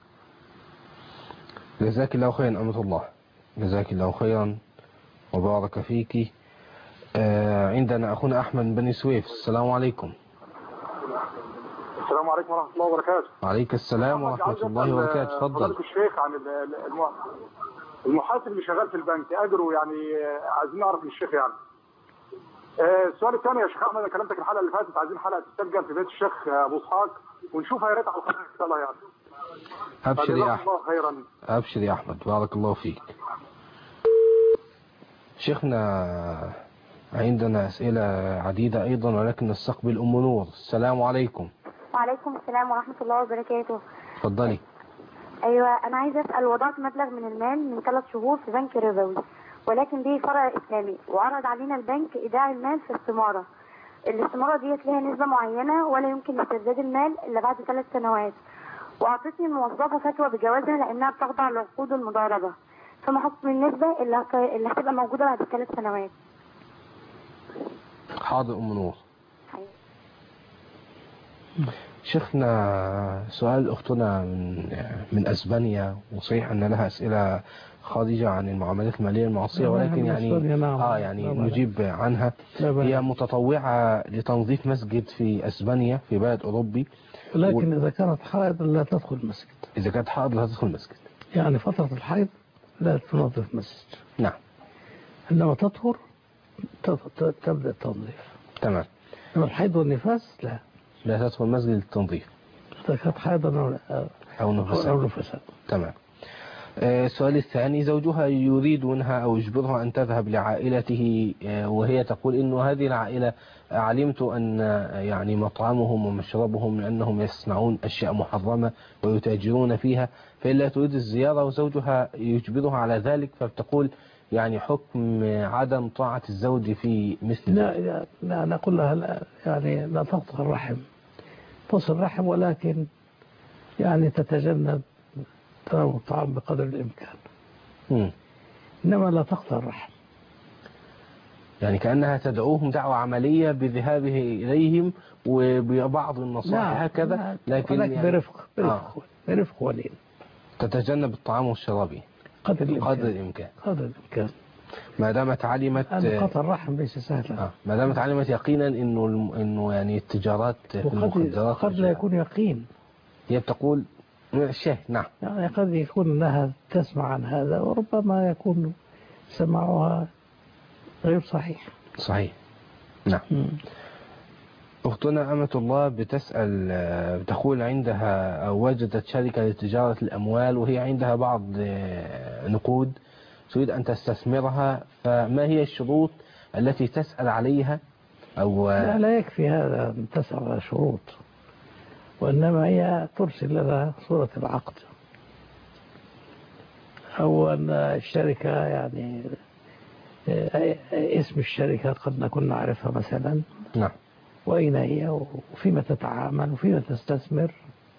جزاك الله خيرا أمة الله، جزاك الله خيرا وبارك فيك. آه عندنا أخونا أحمد بن بني سويف. السلام عليكم. السلام عليكم ورحمة الله وبركاته. وعليكم السلام ورحمة الله وبركاته. تفضل. الشيخ عن المحاسب اللي شغال في البنك أجره، يعني عايزين نعرف من الشيخ يعني. السؤال الثاني يا شيخ احمد، انا كلمتك الحلقه اللي فاتت، عايزين حلقه تسجل في بيت الشيخ ابو اسحاق ونشوفها يا ريت على القناه ان شاء الله يعني. ابشر يا احمد. الله خيرا. ابشر يا احمد، بارك الله فيك. شيخنا عندنا اسئله عديده ايضا، ولكن نستقبل ام نور. السلام عليكم. وعليكم السلام ورحمه الله وبركاته. اتفضلي. ايوه انا عايزه اسال، وضعت مبلغ من المال من ثلاث شهور في بنك ربوي، ولكن دي فرع إسلامي، وعرض علينا البنك إيداع المال في استمارة. الاستمارة ديت لها نسبة معينة ولا يمكن استرداد المال إلا بعد ثلاث سنوات، وأعطتني الموظفة فتوى بجوازها لأنها بتخضع لعقود المضاربة، فما حكم النسبة اللي هتبقى موجودة بعد ثلاث سنوات؟ حاضر أم نور. شيخنا سؤال أختنا من من أسبانيا، وصحيح أن لها أسئلة خارجة عن المعاملات المالية المعاصية، ولكن يعني آه يعني نجيب عنها. هي متطوعة لتنظيف مسجد في أسبانيا في بلد أوروبي، لكن و... إذا كانت حائض لا تدخل المسجد. إذا كانت حائض لا تدخل المسجد، يعني فترة الحيض لا تنظف مسجد. نعم. عندما تطهر تبدأ التنظيف. تمام. أما الحيض والنفاس لا لا تدخل المسجد للتنظيف إذا كانت حيضا أو نفسا. أو نفسا. تمام. السؤال الثاني، زوجها يريد منها أو يجبرها أن تذهب لعائلته، وهي تقول إنه هذه العائلة علمت أن يعني مطعمهم ومشربهم لأنهم يصنعون أشياء محرمة ويتاجرون فيها، فإلا تريد الزيارة وزوجها يجبرها على ذلك، فبتقول يعني حكم عدم طاعة الزوج في مثل لا لا, لا نقول لها لا، يعني لا تقطع الرحم، تصل الرحم ولكن يعني تتجنب تناول الطعام بقدر الإمكان. م. إنما لا تقطع الرحم. يعني كأنها تدعوهم دعوة عملية بذهابه إليهم وببعض النصائح هكذا، لكن يعني برفق برفق, آه. برفق ولين. تتجنب الطعام والشراب قدر الإمكان. قدر الإمكان. قدر الإمكان. ما دامت علمت أن قطع الرحم ليس سهلا. آه. ما دامت علمت يقينا إنه الم... إنه يعني التجارات في المخدرات قد لا يكون يقين. هي بتقول الشاهد. نعم. يعني قد يكون أنها تسمع عن هذا وربما يكون سماعها غير صحيح. صحيح. نعم. م. أختنا أمة الله بتسأل، بتقول عندها أو وجدت شركة لتجارة الأموال وهي عندها بعض نقود تريد أن تستثمرها، فما هي الشروط التي تسأل عليها؟ أو لا, لا يكفي هذا أن تسأل على شروط، وإنما هي ترسل لنا صورة العقد أو أن الشركة يعني اسم الشركة قد نكون نعرفها مثلا. نعم. وأين هي وفيما تتعامل وفيما تستثمر،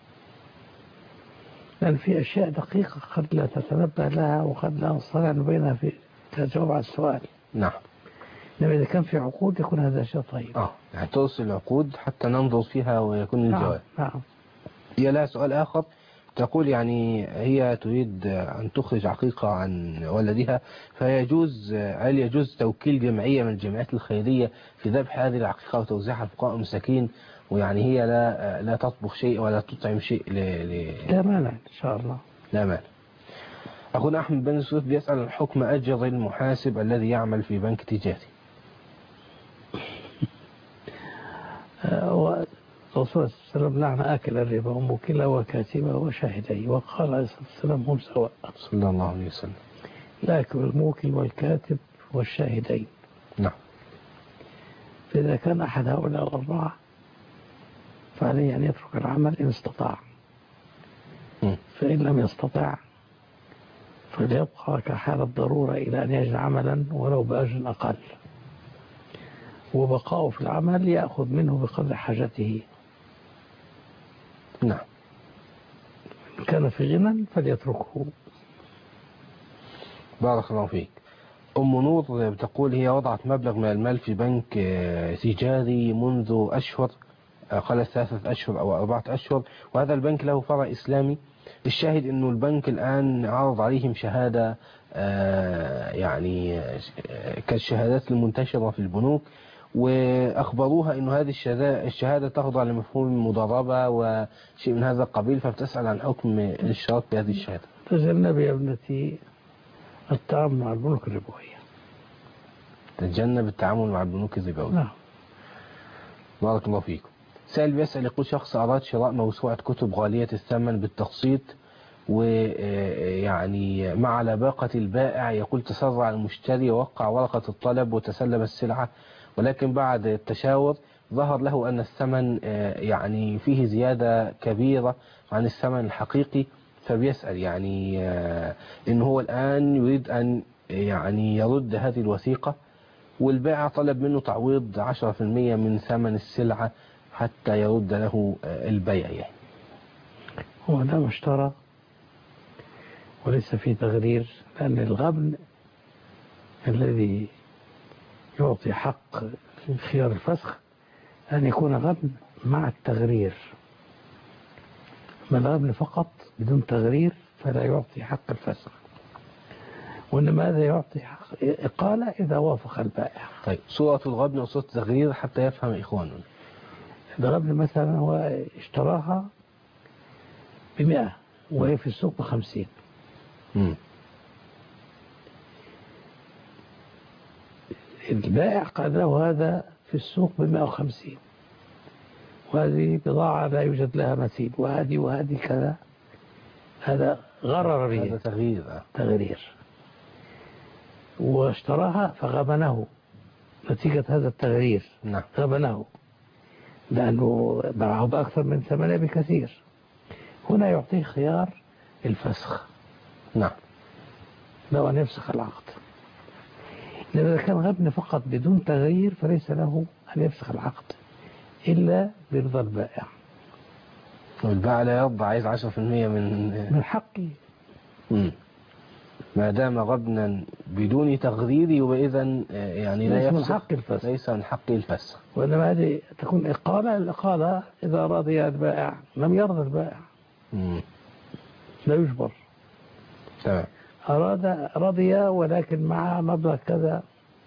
لأن في أشياء دقيقة قد لا تتنبه لها وقد لا نستطيع نبينها في تجاوب على السؤال. نعم. إنما إذا كان في عقود يكون هذا شيء طيب. آه يعني ترسل العقود حتى ننظر فيها ويكون الجواب. نعم. نعم. هي لها سؤال آخر، تقول يعني هي تريد أن تخرج عقيقة عن ولدها، فيجوز هل يجوز توكيل جمعية من الجمعيات الخيرية في ذبح هذه العقيقة وتوزيعها لفقراء ومساكين، ويعني هي لا لا تطبخ شيء ولا تطعم شيء ل... ل... لا مانع إن شاء الله. لا مانع. أخونا أحمد بن سويف بيسأل عن حكم أجر المحاسب الذي يعمل في بنك تجاري. الرسول صلى الله عليه وسلم لعن آكل الربا وموكله وكاتبه وشاهديه، وقال عليه الصلاة والسلام هم سواء. صلى الله عليه وسلم. لكن الموكل والكاتب والشاهدين. نعم. فإذا كان أحد هؤلاء الأربعة فعليه أن يترك العمل إن استطاع. م. فإن لم يستطع فليبقى كحال الضرورة إلى أن يجد عملا ولو بأجر أقل، وبقاؤه في العمل يأخذ منه بقدر حاجته. نعم. إن كان في غنى فليتركه. بارك الله فيك. أم نور بتقول هي وضعت مبلغ من المال في بنك تجاري منذ أشهر، قال ثلاثة أشهر أو أربعة أشهر، وهذا البنك له فرع إسلامي. الشاهد أنه البنك الآن عرض عليهم شهادة يعني كالشهادات المنتشرة في البنوك، وأخبروها أن هذه الشهادة تخضع لمفهوم المضاربة وشيء من هذا القبيل، فبتسأل عن حكم الاشتراك بهذه الشهادة. تجنب يا ابنتي التعامل مع البنوك الربوية. تجنب التعامل مع البنوك الربوية. نعم. بارك الله فيكم. سائل بيسأل يقول شخص أراد شراء موسوعة كتب غالية الثمن بالتقسيط، ويعني مع لباقة البائع، يقول تسرع المشتري ووقع ورقة الطلب وتسلم السلعة، ولكن بعد التشاور ظهر له أن الثمن يعني فيه زيادة كبيرة عن الثمن الحقيقي، فبيسأل يعني إن هو الآن يريد أن يعني يرد هذه الوثيقة، والبائع طلب منه تعويض عشرة في المئة من ثمن السلعة حتى يرد له البيع. يعني هو ده اشترى وليس فيه تغرير، لأن الغبن الذي يعطي حق خيار الفسخ أن يكون غبن مع التغرير. ما الغبن فقط بدون تغرير فلا يعطي حق الفسخ. وإنما هذا يعطي إقالة إذا وافق البائع. طيب صورة الغبن وصورة التغرير حتى يفهم إخواننا. الغبن مثلا هو اشتراها بمئة وهي في السوق بخمسين. مم. البائع قال له هذا في السوق بمئة وخمسين، وهذه بضاعة لا يوجد لها مثيل، وهذه وهذه كذا. هذا غرر به، هذا تغيير تغيير، واشتراها فغبنه نتيجة هذا التغيير. نعم. غبنه لأنه باعه بأكثر من ثمنه بكثير. هنا يعطيه خيار الفسخ. نعم. لو أن يفسخ العقد. إذا كان غبن فقط بدون تغيير فليس له أن يفسخ العقد إلا برضا البائع. والبائع لا يرضى، عايز عشرة في المئة من من حقه. مم. ما دام غبنا بدون تغرير يبقى إذن يعني لا يفسخ، من حق الفسخ. ليس من حق الفسخ. وإنما هذه تكون إقالة. الإقالة إذا رضي البائع، لم يرضى البائع مم. لا يجبر. تمام. أراد رضي ولكن مع مبلغ كذا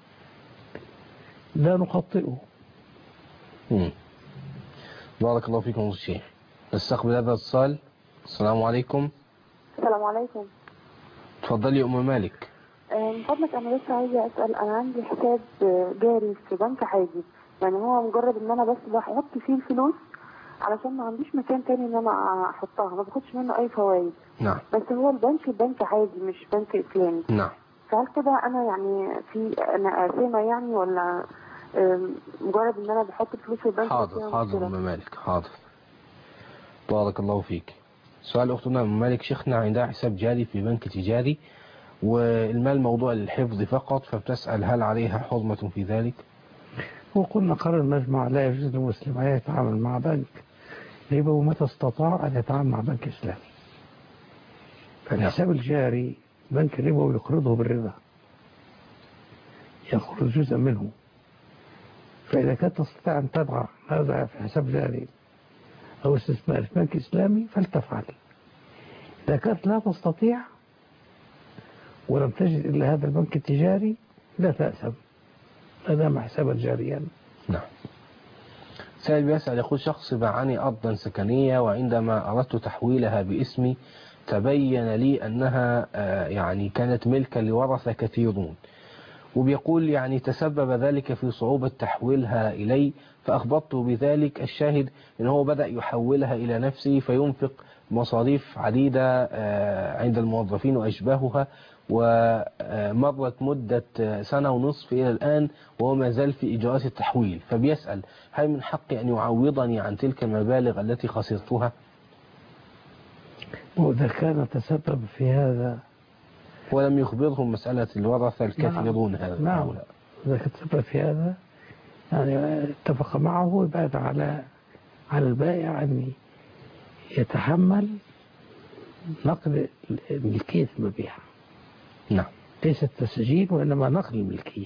لا نخطئه. مم. بارك الله فيكم الشيخ. نستقبل هذا الاتصال. السلام عليكم. السلام عليكم. تفضلي أم مالك. من فضلك أنا لسه عايزة أسأل، أنا عندي حساب جاري في بنك عادي، يعني هو مجرد إن أنا بس بحط فيه الفلوس علشان ما عنديش مكان تاني إن أنا أحطها، ما باخدش منه أي فوائد. نعم. بس هو البنك بنك عادي مش بنك إسلامي. نعم. فهل كده أنا يعني في أنا آثمة يعني، ولا مجرد إن أنا بحط الفلوس في البنك؟ حاضر حاضر أم مالك، حاضر. بارك الله فيك. سؤال أختنا أم مالك، شيخنا عندها حساب جاري في بنك تجاري والمال موضوع للحفظ فقط، فبتسأل هل عليها حرمة في ذلك؟ وقلنا قرر المجمع لا يجوز للمسلم أن يتعامل مع بنك ربا ومتى استطاع أن يتعامل مع بنك إسلامي. فالحساب الجاري بنك ربا ويقرضه بالربا، يأخذ جزءا منه. فإذا كانت تستطيع أن تضع هذا في حساب جاري أو استثمار في بنك إسلامي فلتفعل. إذا كانت لا تستطيع ولم تجد إلا هذا البنك التجاري لا تأثم، ما دام حسابا جاريا. نعم. سائل بيسأل يقول شخص باعني أرضا سكنية، وعندما أردت تحويلها باسمي تبين لي أنها يعني كانت ملكا لورثة كثيرون، وبيقول يعني تسبب ذلك في صعوبة تحويلها إلي، فأخبرت بذلك. الشاهد أنه بدأ يحولها إلى نفسه فينفق مصاريف عديدة عند الموظفين وأشباهها، ومرت مدة سنة ونصف إلى الآن وهو ما زال في إجراءات التحويل. فبيسأل هل من حقي أن يعوضني عن تلك المبالغ التي خسرتها؟ وإذا كان تسبب في هذا ولم يخبرهم مسألة الورثة الكثيرون. نعم. هذا نعم. إذا كان تسبب في هذا يعني اتفق معه ويبعد على على البائع أن يتحمل نقل ملكية المبيع. نعم. ليس التسجيل وإنما نقل الملكية.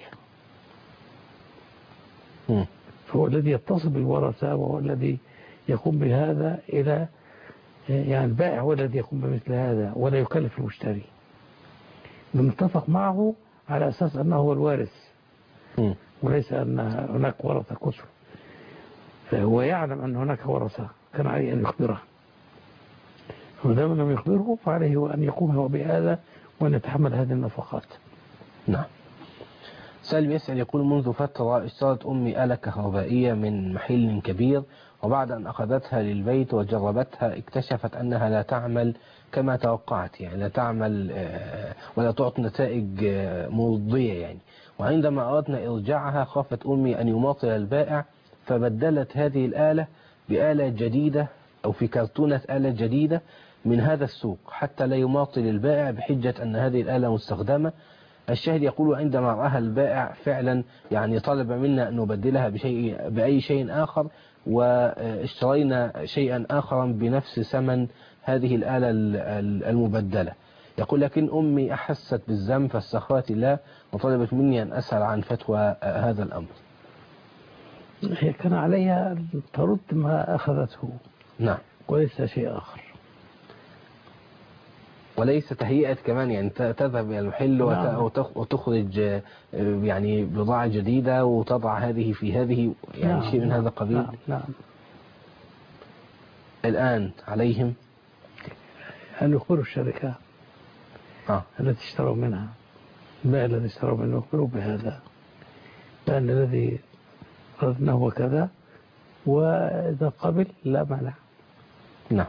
م. فهو الذي يتصل بالورثة وهو الذي يقوم بهذا إلى يعني البائع هو الذي يقوم بمثل هذا ولا يكلف المشتري. نتفق معه على أساس أنه هو الوارث م. وليس أن هناك ورثة كثر، فهو يعلم أن هناك ورثة كان عليه أن يخبره، ودام لم يخبره فعليه أن يقوم هو بهذا وأن يتحمل هذه النفقات. نعم. سائل يسأل يقول منذ فترة اشترت أمي آلة كهربائية من محل كبير، وبعد أن أخذتها للبيت وجربتها اكتشفت أنها لا تعمل كما توقعت، يعني لا تعمل ولا تعطي نتائج مرضية يعني. وعندما أردنا إرجاعها خافت أمي أن يماطل البائع فبدلت هذه الآلة بآلة جديدة أو في كرتونة آلة جديدة من هذا السوق حتى لا يماطل البائع بحجة أن هذه الآلة مستخدمة. الشاهد يقول عندما رأها البائع فعلا يعني طلب منا أن نبدلها بشيء بأي شيء آخر، واشترينا شيئا آخر بنفس ثمن هذه الآلة المبدلة. يقول لكن أمي أحست بالذنب فاستغفرت الله وطلبت مني أن أسأل عن فتوى هذا الأمر. هي كان عليها أن ترد ما أخذته. نعم. وليس شيء آخر. وليس تهيئة كمان، يعني تذهب إلى المحل نعم. وتخرج يعني بضاعة جديدة وتضع هذه في هذه، يعني نعم. شيء من نعم. هذا القبيل. نعم. نعم. الآن عليهم أن يخبروا الشركة آه. التي اشتروا منها، البائع الذي اشتروا منه، يخبروا بهذا، لأن الذي ردنا هو كذا، وإذا قبل لا مانع. نعم.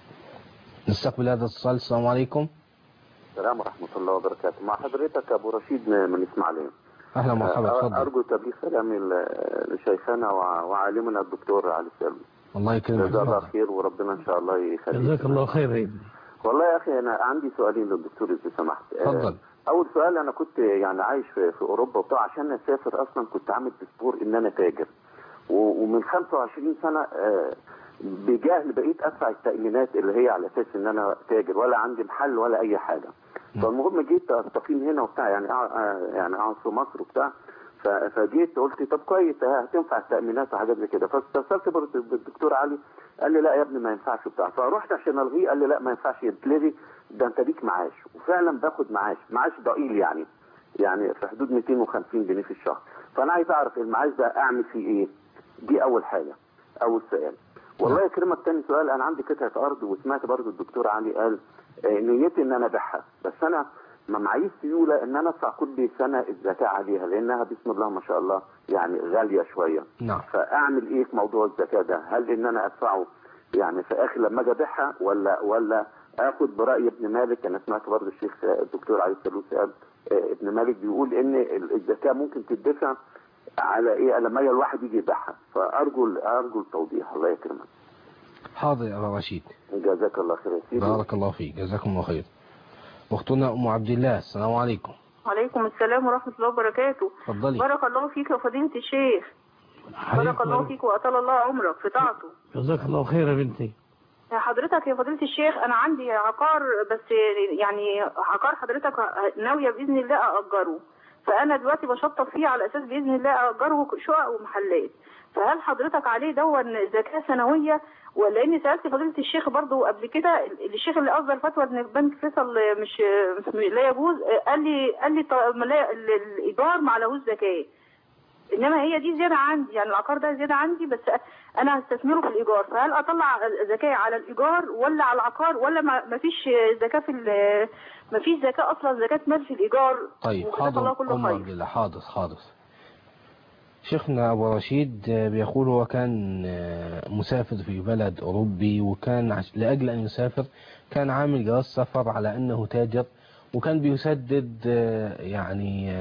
نستقبل هذا الاتصال. السلام عليكم. السلام ورحمة الله وبركاته. مع حضرتك أبو رشيد من إسماعيلية. أهلا ومرحبا. تفضل. أرجو تبليغ سلامي لشيخنا وعالمنا الدكتور علي السلمي. الله يكرمك. جزاه الله خير وربنا إن شاء الله يخليك. جزاك الله خير يا ابني. والله يا أخي أنا عندي سؤالين للدكتور إذا سمحت. تفضل. أول سؤال، أنا كنت يعني عايش في, في أوروبا وبتاع، عشان أسافر أصلا كنت عامل باسبور إن أنا تاجر، ومن خمسة وعشرين سنة بجهل بقيت أدفع التأمينات اللي هي على أساس إن أنا تاجر، ولا عندي محل ولا أي حاجة. فالمهم جيت أستقيم هنا وبتاع، يعني يعني أقعد في مصر وبتاع، فجيت قلت طب كويس هتنفع التأمينات وحاجات زي كده، فاتصلت بالدكتور علي قال لي لا يا ابني ما ينفعش بتاع، فروحت عشان الغيه قال لي لا ما ينفعش يتلغي، ده انت ليك معاش، وفعلا باخد معاش، معاش ضئيل يعني يعني في حدود مئتين وخمسين جنيه في الشهر. فانا عايز اعرف المعاش ده اعمل فيه ايه؟ دي اول حاجه، اول سؤال. والله يكرمك تاني سؤال، انا عندي قطعه ارض وسمعت برضو الدكتور علي قال نيتي ان انا ابيعها، بس انا ما معيش سيوله ان انا ادفع كل سنه الزكاه عليها، لانها بسم الله ما شاء الله يعني غاليه شويه. نعم. فاعمل ايه في موضوع الزكاه ده؟ هل ان انا ادفعه يعني في اخر لما اجي ابيعها، ولا ولا اخد براي ابن مالك؟ انا سمعت برضه الشيخ الدكتور علي السلوسي قال ابن مالك بيقول ان الزكاه ممكن تدفع على ايه لما الواحد يجي يبيعها، فارجو ارجو التوضيح. الله يكرمك. حاضر يا ابو رشيد. جزاك الله خير يا سيدي. بارك الله فيك. جزاكم الله خير. اختنا ام عبد الله. السلام عليكم. وعليكم السلام ورحمه الله وبركاته. اتفضلي. بارك الله فيك يا فضيله الشيخ. بارك الله فيك واطال الله عمرك في طاعته. جزاك الله خير يا بنتي. حضرتك يا فضيله الشيخ انا عندي عقار، بس يعني عقار حضرتك ناويه باذن الله ااجره، فانا دلوقتي بشطب فيه على اساس باذن الله ااجره شقق ومحلات، فهل حضرتك عليه دون زكاه سنويه؟ ولا اني سالت فضيله الشيخ برضو قبل كده، الشيخ اللي اصدر فتوى ان بنك فيصل مش لا يجوز، قال لي قال لي الايجار ما عليهوش زكاه، انما هي دي زياده عندي، يعني العقار ده زياده عندي بس انا هستثمره في الايجار، فهل اطلع زكاه على الايجار ولا على العقار، ولا ما فيش زكاه في ما فيش زكاه اصلا، زكاه مال في الايجار؟ طيب حاضر ام عبد الله. حاضر حاضر. شيخنا أبو رشيد بيقول هو كان مسافر في بلد أوروبي، وكان لأجل أن يسافر كان عامل جواز سفر على أنه تاجر، وكان بيسدد يعني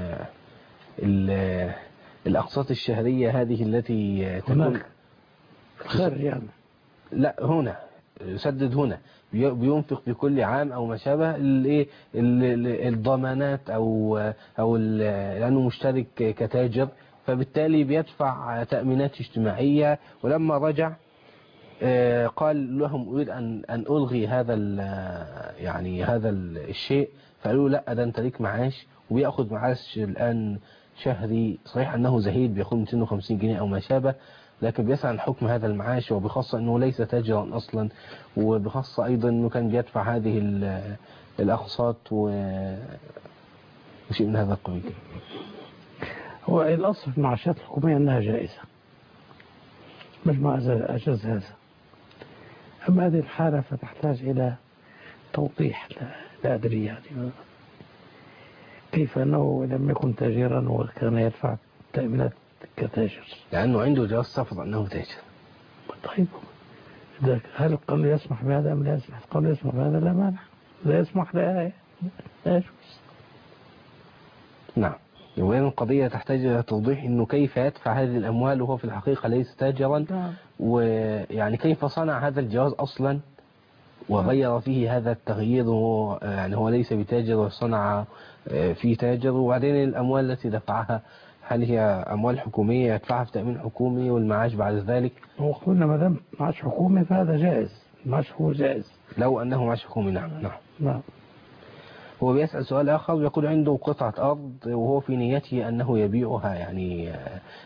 الأقساط الشهرية هذه التي تكون خير يعني. لا هنا يسدد، هنا بينفق بكل عام أو ما شابه الضمانات أو أو لأنه مشترك كتاجر، فبالتالي بيدفع تأمينات اجتماعية. ولما رجع قال لهم أريد أن أن ألغي هذا يعني هذا الشيء، فقالوا لا ده أنت ليك معاش، وبيأخذ معاش الآن شهري، صحيح أنه زهيد بيأخذ مئتين وخمسين جنيه أو ما شابه، لكن بيسعى عن حكم هذا المعاش، وبخاصة أنه ليس تاجرا أصلا، وبخاصة أيضا أنه كان بيدفع هذه الأقساط وشيء من هذا القبيل. هو الأصل في المعاشات الحكومية أنها جائزة، مجمع أجاز هذا. أما هذه الحالة فتحتاج إلى توضيح، لا أدري يعني كيف أنه لم يكن تاجرا وكان يدفع تأمينات كتاجر، لأنه عنده جواز سفر أنه تاجر. طيب هل القانون يسمح بهذا أم لا يسمح؟ القانون يسمح بهذا لا مانع، لا يسمح لا يجوز. نعم. وين القضية تحتاج إلى توضيح إنه كيف يدفع هذه الأموال وهو في الحقيقة ليس تاجرا، ويعني كيف صنع هذا الجواز أصلا وغير فيه هذا التغيير، وهو يعني هو ليس بتاجر وصنع فيه تاجر. وبعدين الأموال التي دفعها هل هي أموال حكومية يدفعها في تأمين حكومي، والمعاش بعد ذلك؟ هو قلنا ما دام معاش حكومي فهذا جائز، المعاش هو جائز لو أنه معاش حكومي. نعم نعم نعم. هو بيسأل سؤال آخر، يقول عنده قطعة أرض وهو في نيته أنه يبيعها يعني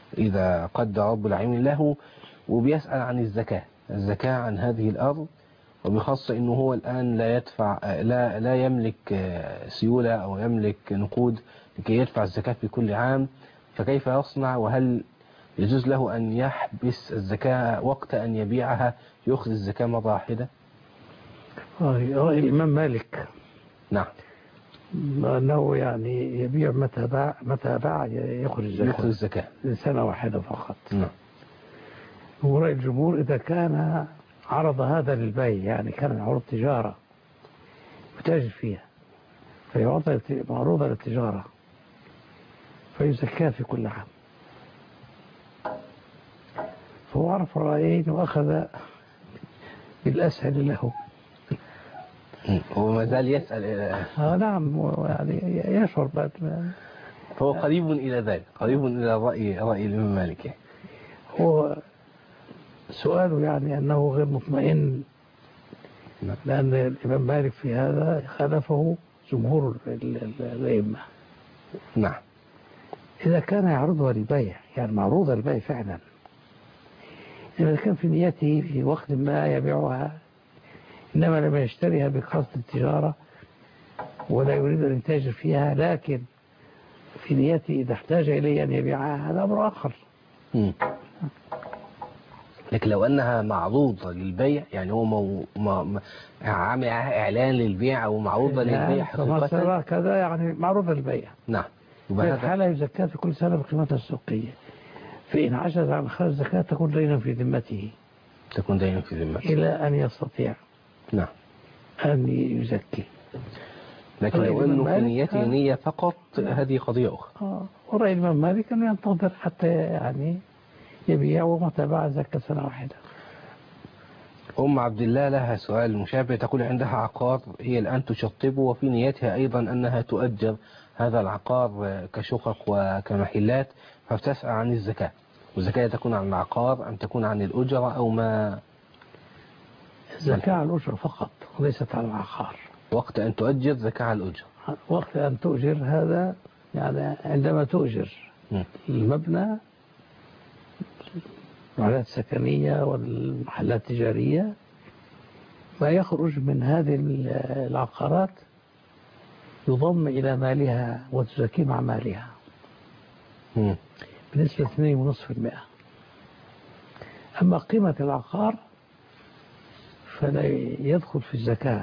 إذا قدر رب العالمين له، وبيسأل عن الزكاة الزكاة عن هذه الأرض، وبخاصة أنه هو الآن لا يدفع لا لا يملك سيولة أو يملك نقود لكي يدفع الزكاة في كل عام، فكيف يصنع؟ وهل يجوز له أن يحبس الزكاة وقت أن يبيعها يأخذ الزكاة مرة واحدة؟ رأي الإمام مالك نعم أنه يعني يبيع متى باع متى باع يأخذ الزكاة يأخذ الزكاة سنة واحدة فقط. نعم. ورأي الجمهور إذا كان عرض هذا للبيع، يعني كان عروض تجارة يتاجر فيها فيعطى معروضة للتجارة فيزكى في كل عام. فهو عرف الرأيين وأخذ بالأسهل له. هو ما زال يسأل. آه نعم، يعني يشعر بعد ما فهو قريب إلى ذلك، قريب إلى رأي رأي الإمام مالك. هو سؤاله يعني أنه غير مطمئن، لأن الإمام مالك في هذا خالفه جمهور الأئمة. نعم. إذا كان يعرضها للبيع، يعني معروضة للبيع فعلا، إذا كان في نيته في وقت ما يبيعها، إنما لما يشتريها بقصد التجارة ولا يريد أن يتاجر فيها، لكن في نيته إذا احتاج إليه أن يبيعها هذا أمر آخر. م. لكن لو أنها معروضة للبيع، يعني هو مو... ما... عامل إعلان للبيع أو معروضة للبيع حقيقة كذا، يعني معروضة للبيع. نعم. في الحالة يزكى في كل سنة بقيمتها السوقية، فإن عجز عن خرج الزكاة تكون دينا في ذمته تكون دينا في ذمته إلى أن يستطيع نعم أن يزكي. لكن لو أنه في نيته نية فقط هذه قضية أخرى. آه. ورأي الإمام مالك أنه ينتظر حتى يعني يبيع ومتابعة زكاة سنة واحدة. أم عبد الله لها سؤال مشابه، تقول عندها عقار هي الآن تشطبه وفي نيتها أيضا أنها تؤجر هذا العقار كشقق وكمحلات، فبتسأل عن الزكاة، والزكاة تكون عن العقار أم تكون عن الأجرة أو ما؟ الزكاة على الأجرة فقط وليست على العقار. وقت أن تؤجر زكاة على الأجرة. وقت أن تؤجر هذا يعني عندما تؤجر م. المبنى المحلات السكنية والمحلات التجارية، ما يخرج من هذه العقارات يضم إلى مالها وتزكي مع مالها م. بنسبة اثنين فاصلة خمسة بالمئة. أما قيمة العقار فلا يدخل في الزكاة،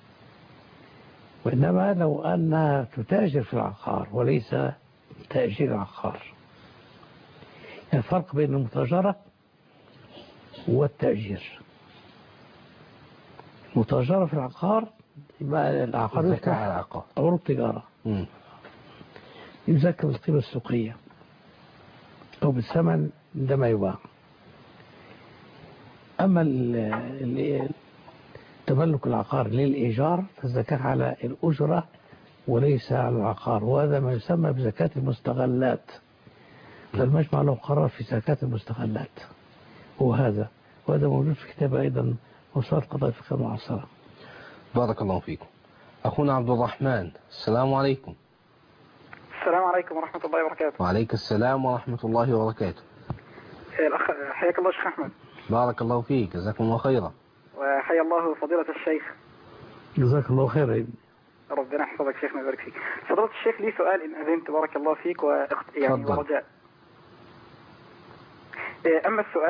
وإنما لو أنها تتاجر في العقار وليس تأجير العقار. يعني الفرق بين المتاجرة والتأجير، المتاجرة في العقار يبقى العقار يزكى على العقار عروض تجارة يزكى بالقيمة السوقية أو بالثمن عندما يباع. أما تملك العقار للإيجار فالزكاة على الأجرة وليس على العقار، وهذا ما يسمى بزكاة المستغلات. فالمجمع له قرار في زكاة المستغلات وهذا وهذا موجود في كتاب أيضا موسوعة قضايا الفقه المعاصرة. بارك الله فيكم. أخونا عبد الرحمن، السلام عليكم. السلام عليكم ورحمة الله وبركاته. وعليك السلام ورحمة الله وبركاته. حياك الله شيخ أحمد. بارك الله فيك، جزاكم الله خيرا. وحيا الله فضيلة الشيخ. جزاك الله خيرا يا ابني. ربنا يحفظك شيخنا ويبارك فيك. فضيلة الشيخ لي سؤال إن أذنت بارك الله فيك وأخت يعني ورجاء. أما السؤال.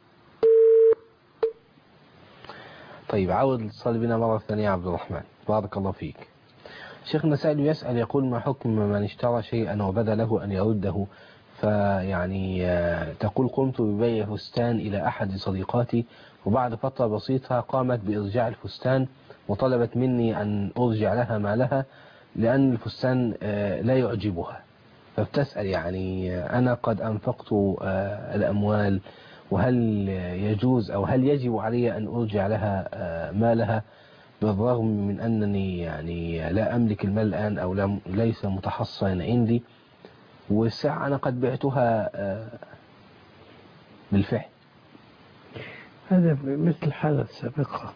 طيب عاود اتصل بنا مرة ثانية عبد الرحمن، بارك الله فيك. شيخنا سائل يسأل يقول ما حكم من اشترى شيئا وبدا له أن يرده، فيعني تقول قمت ببيع فستان إلى أحد صديقاتي وبعد فترة بسيطة قامت بإرجاع الفستان وطلبت مني أن أرجع لها مالها لأن الفستان لا يعجبها، فبتسأل يعني أنا قد أنفقت الأموال وهل يجوز أو هل يجب علي أن أرجع لها مالها بالرغم من أنني يعني لا أملك المال الآن أو لم ليس متحصنا عندي والساعة أنا قد بعتها بالفعل. هذا مثل الحالة السابقة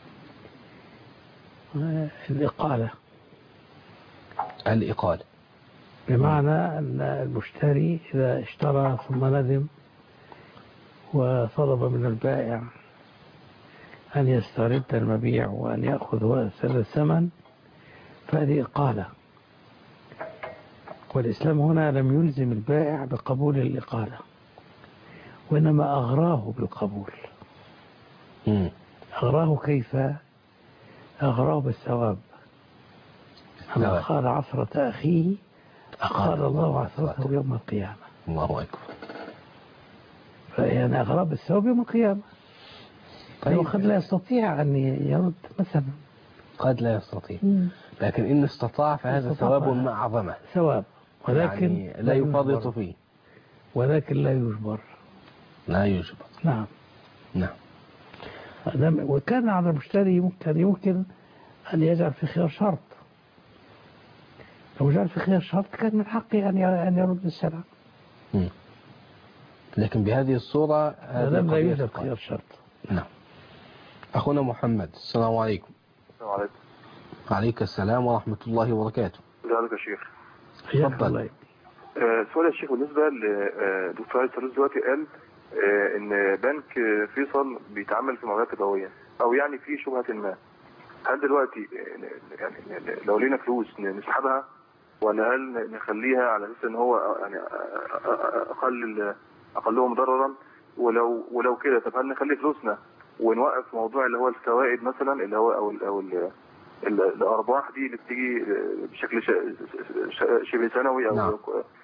الإقالة. الإقالة بمعنى أن المشتري إذا اشترى ثم ندم وطلب من البائع أن يسترد المبيع وأن يأخذ سر الثمن فهذه إقالة، والإسلام هنا لم يلزم البائع بقبول الإقالة وإنما أغراه بالقبول. أغراه كيف؟ أغراه بالثواب. من أقال عثرة أخيه أقال الله عثرته يوم القيامة. الله أكبر. فيعني أغراه بالثواب يوم القيامة. طيب وقد لا يستطيع أن يرد مثلا، قد لا يستطيع، لكن إن استطاع فهذا ثواب مع عظمة، ثواب، ولكن يعني لا يفرط فيه، ولكن لا يجبر. لا يجبر. نعم نعم. وكان على المشتري يمكن يمكن أن يجعل في خيار شرط. لو جعل في خيار شرط كان من حقه أن أن يرد السلعة. لكن بهذه الصورة هذا لا يوجد خيار شرط. نعم. أخونا محمد، السلام عليكم. السلام عليكم. وعليك السلام ورحمة الله وبركاته. ازيك يا شيخ؟ تفضل. آه سؤال يا شيخ، بالنسبة لدكتور علي سلوس دلوقتي قال آه ان بنك فيصل بيتعامل في معاملات ربوية او يعني في شبهة ما. هل دلوقتي يعني لو لينا فلوس نسحبها ولا هل نخليها على اساس ان هو يعني اقل اقلهم ضررا؟ ولو ولو كده طب هل نخلي فلوسنا ونوقف موضوع اللي هو الفوائد مثلا اللي هو او ال او ال الارباح دي اللي بتيجي بشكل شبه سنوي او نعم.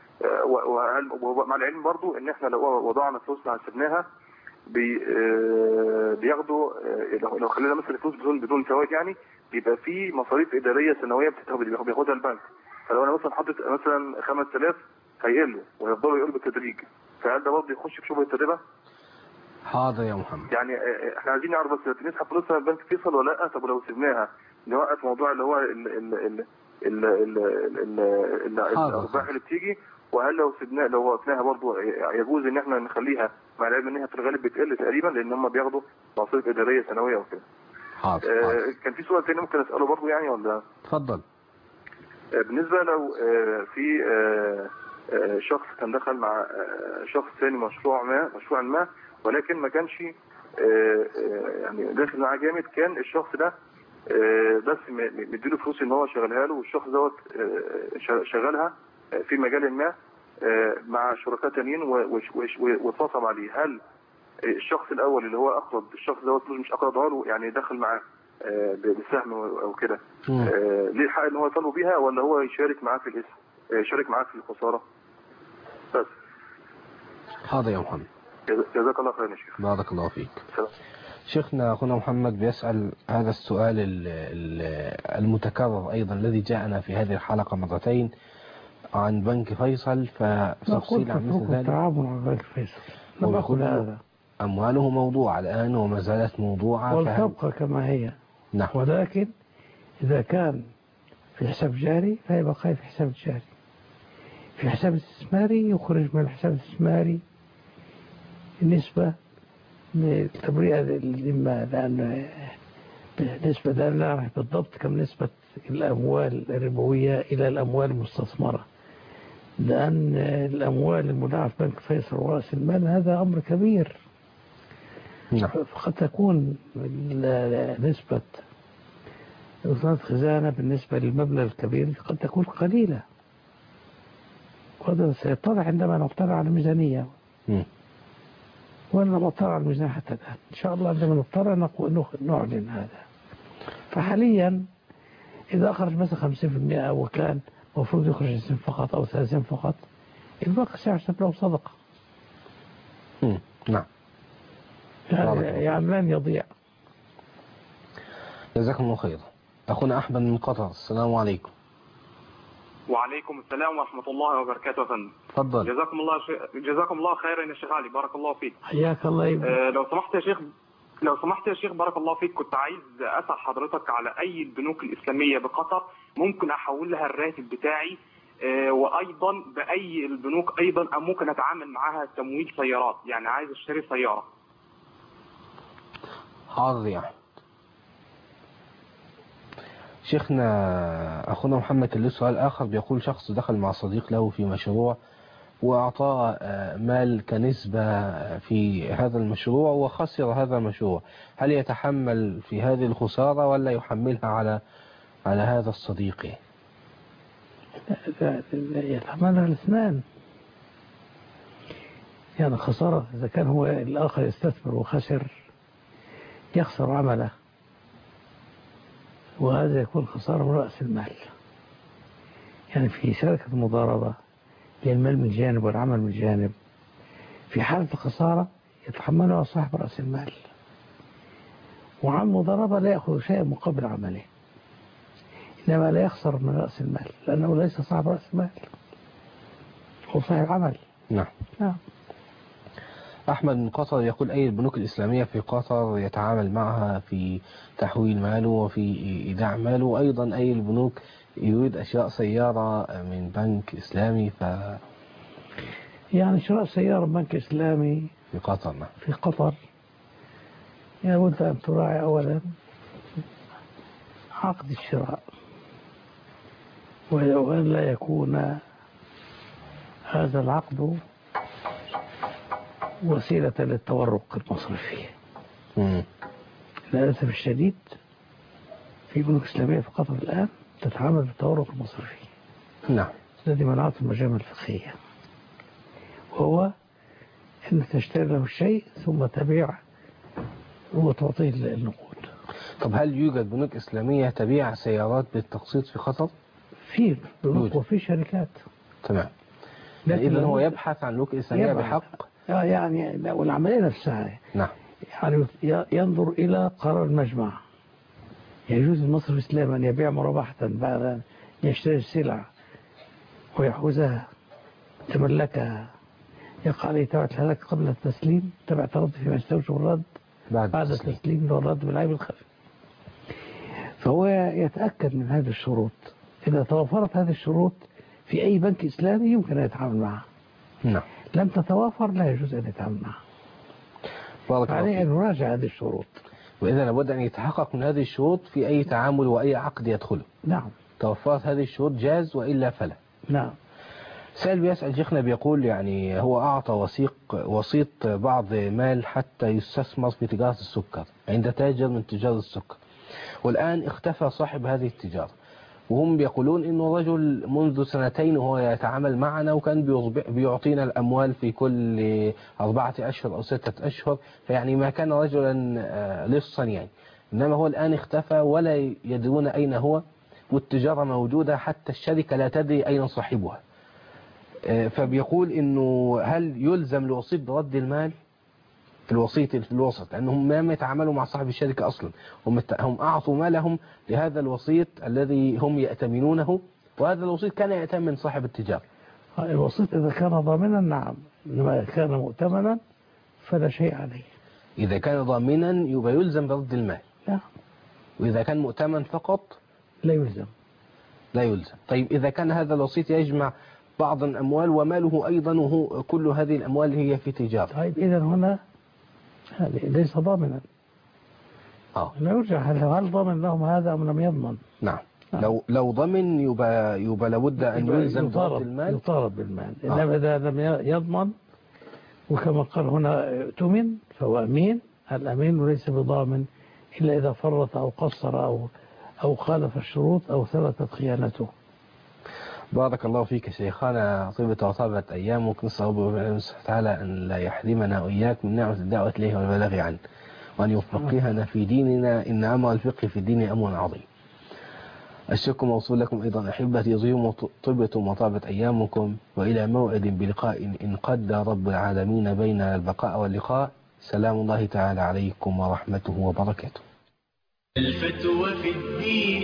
وهل مع العلم برضو ان احنا لو وضعنا فلوسنا حسبناها بي بياخدوا لو خلينا مثلا فلوس بدون بدون فوائد يعني بيبقى في مصاريف اداريه سنويه بياخدها البنك. فلو انا مثلا حطيت مثلا خمسة آلاف هيقلوا ويفضلوا يقلوا بالتدريج، فهل ده برضه يخش في شبهه الربا؟ حاضر يا محمد. يعني احنا عايزين نعرف بس نسحب فلوسنا من بنك فيصل ولا لا؟ طب ولو سيبناها نوقف موضوع اللي هو ال ال ال ال ال ال الارباح اللي بتيجي، وهل لو سيبناها لو وقفناها برضه يجوز ان احنا نخليها مع العلم ان هي في الغالب بتقل تقريبا لان هم بياخدوا مصاريف اداريه سنويه وكده. حاضر. آه كان في سؤال ثاني ممكن اساله برضه يعني ولا؟ اتفضل. آه بالنسبه لو آه في آه آه شخص كان دخل مع آه شخص ثاني مشروع ما مشروع ما ولكن ما كانش آه آه يعني داخل معاه جامد، كان الشخص ده آه بس مديله فلوس ان هو شغلها له، والشخص دوت آه شغلها في مجال ما مع شركاء تانيين واتفصل عليه. هل الشخص الاول اللي هو اقرض الشخص دوت مش اقرضها له يعني دخل معاه بالسهم او كده ليه الحق ان هو يطالبه بيها ولا هو يشارك معاه في الاسم يشارك معاه في الخساره بس؟ حاضر يا محمد. جزاك الله خير يا شيخ. بارك الله فيك. سلام. شيخنا أخونا محمد بيسأل هذا السؤال المتكرر أيضا الذي جاءنا في هذه الحلقة مرتين عن بنك فيصل، فتفصيل عن مثل ذلك. التعامل مع بنك فيصل لم أقل هذا. أمواله موضوعة الآن وما زالت موضوعة والتبقى كما هي. نعم. ولكن إذا كان في حساب جاري فيبقى في حساب جاري، في حساب استثماري يخرج من الحساب الاستثماري نسبة لتبرئة الذمة، لأن بالنسبة لا نعرف بالضبط كم نسبة الأموال الربوية إلى الأموال المستثمرة، لأن الأموال المودعة في بنك فيصل ورأس المال هذا أمر كبير. فقد تكون نسبة وزارة خزانة بالنسبة للمبلغ الكبير قد تكون قليلة، وهذا سيطلع عندما نطلع على الميزانية. وأنا نطلع على الميزانية حتى الآن إن شاء الله عندما نضطر نعلن هذا. فحاليا إذا أخرج مثلا خمسين بالمئة وكان المفروض يخرج عشرين فقط أو ثلاثين فقط، الباقي سيحسب له صدقة. نعم. يعني, يعني لن يضيع. جزاكم الله خير. أخونا أحمد من قطر، السلام عليكم. وعليكم السلام ورحمة الله وبركاته يا فندم. تفضل. جزاكم الله ش... جزاكم الله خيرا يا شيخ علي، بارك الله فيك. حياك الله يبارك. آه لو سمحت يا شيخ لو سمحت يا شيخ بارك الله فيك، كنت عايز أسأل حضرتك على أي البنوك الإسلامية بقطر ممكن أحول لها الراتب بتاعي، آه وأيضا بأي البنوك أيضا ممكن أتعامل معها تمويل سيارات، يعني عايز أشتري سيارة. حاضر يا أحمد. شيخنا أخونا محمد كان له سؤال آخر، بيقول شخص دخل مع صديق له في مشروع وأعطاه مال كنسبة في هذا المشروع وخسر هذا المشروع، هل يتحمل في هذه الخسارة ولا يحملها على على هذا الصديق؟ يتحملها الاثنان، يعني خسارة إذا كان هو الآخر يستثمر وخسر يخسر عمله، وهذا يكون خسارة من رأس المال. يعني في شركة المضاربة للمال من جانب والعمل من جانب، في حالة الخسارة يتحملها صاحب رأس المال، وعن المضاربة لا يأخذ شيء مقابل عمله، إنما لا يخسر من رأس المال لأنه ليس صاحب رأس المال، هو صاحب عمل. نعم. نعم. أحمد من قطر يقول أي البنوك الإسلامية في قطر يتعامل معها في تحويل ماله وفي إيداع ماله، وأيضا أي البنوك يريد أشياء سيارة من بنك إسلامي ف يعني شراء سيارة بنك إسلامي في قطر. نعم. في قطر لابد أن تراعي أولا عقد الشراء، وأن لا يكون هذا العقد وسيلة للتورق المصرفي. للأسف الشديد في بنوك إسلامية في قطر الآن تتعامل بالتورق المصرفي. نعم. الذي منعته المجامع الفقهية، وهو أن تشتري له الشيء ثم تبيع وتعطيه النقود. طب هل يوجد بنوك إسلامية تبيع سيارات بالتقسيط في قطر؟ في بنوك وفي شركات. تمام. إذن هو يبحث عن بنوك إسلامية بحق. يعني والعملية نفسها. نعم. يعني ينظر إلى قرار المجمع. يجوز المصرف الإسلامي أن يبيع مرابحة بعد أن يشتري السلع ويحوزها تملكها، يقع عليه تبع الهلاك قبل التسليم، تبع ترد فيما يستوجب الرد بعد, بعد التسليم والرد بالعيب الخفي. فهو يتأكد من هذه الشروط، إذا توفرت هذه الشروط في أي بنك إسلامي يمكن أن يتعامل معها. نعم. لم تتوافر لا يجوز أن يتعامل معها. عليه أن يراجع هذه الشروط، وإذا لابد أن يتحقق من هذه الشروط في أي تعامل وأي عقد يدخله. نعم. توفرت هذه الشروط جاز وإلا فلا. نعم. سائل بيسأل شيخنا بيقول يعني هو أعطى وسيق وسيط بعض مال حتى يستثمر في تجارة السكر عند تاجر من تجار السكر، والآن اختفى صاحب هذه التجارة، وهم بيقولون إنه رجل منذ سنتين وهو يتعامل معنا وكان بيعطينا الأموال في كل أربعة أشهر أو ستة أشهر، فيعني ما كان رجلا لصا يعني، إنما هو الآن اختفى ولا يدرون أين هو، والتجارة موجودة حتى الشركة لا تدري أين صاحبها. فبيقول إنه هل يلزم الوسيط برد المال؟ الوسيط في الوسط لأنهم ما يتعاملوا مع صاحب الشركة أصلا، هم هم أعطوا مالهم لهذا الوسيط الذي هم يأتمنونه، وهذا الوسيط كان يأتمن صاحب التجارة. الوسيط إذا كان ضامنا نعم، إنما كان مؤتمنا فلا شيء عليه. إذا كان ضامنا يبقى يلزم برد المال. لا. وإذا كان مؤتمن فقط لا يلزم. لا يلزم. طيب إذا كان هذا الوسيط يجمع بعض الأموال وماله أيضا وهو كل هذه الأموال هي في تجارة. طيب إذا هنا ليس ضامنا. اه لا يرجع هل هل ضمن لهم هذا أم لم يضمن؟ نعم. آه. لو لو ضمن يبقى يبقى لابد أن يلزم برد المال. يطالب بالمال. آه. إنما إذا لم يضمن وكما قال هنا اؤتمن فهو أمين، الأمين وليس بضامن إلا إذا فرط أو قصر أو أو خالف الشروط أو ثبتت خيانته. بارك الله فيك شيخنا، طيبة وطابت أيامك، نسأل الله سبحانه وتعالى أن لا يحرمنا وإياك من نعمة الدعوة إليه والبلاغ عنه، وأن يفقهنا في ديننا، إن أمر الفقه في الدين أمر عظيم. الشكر موصول لكم أيضا أحبتي، يطيب طيبتم وطابت أيامكم، وإلى موعد بلقاء إن قدر رب العالمين بيننا البقاء واللقاء. سلام الله تعالى عليكم ورحمته وبركاته. الفتوى في الدين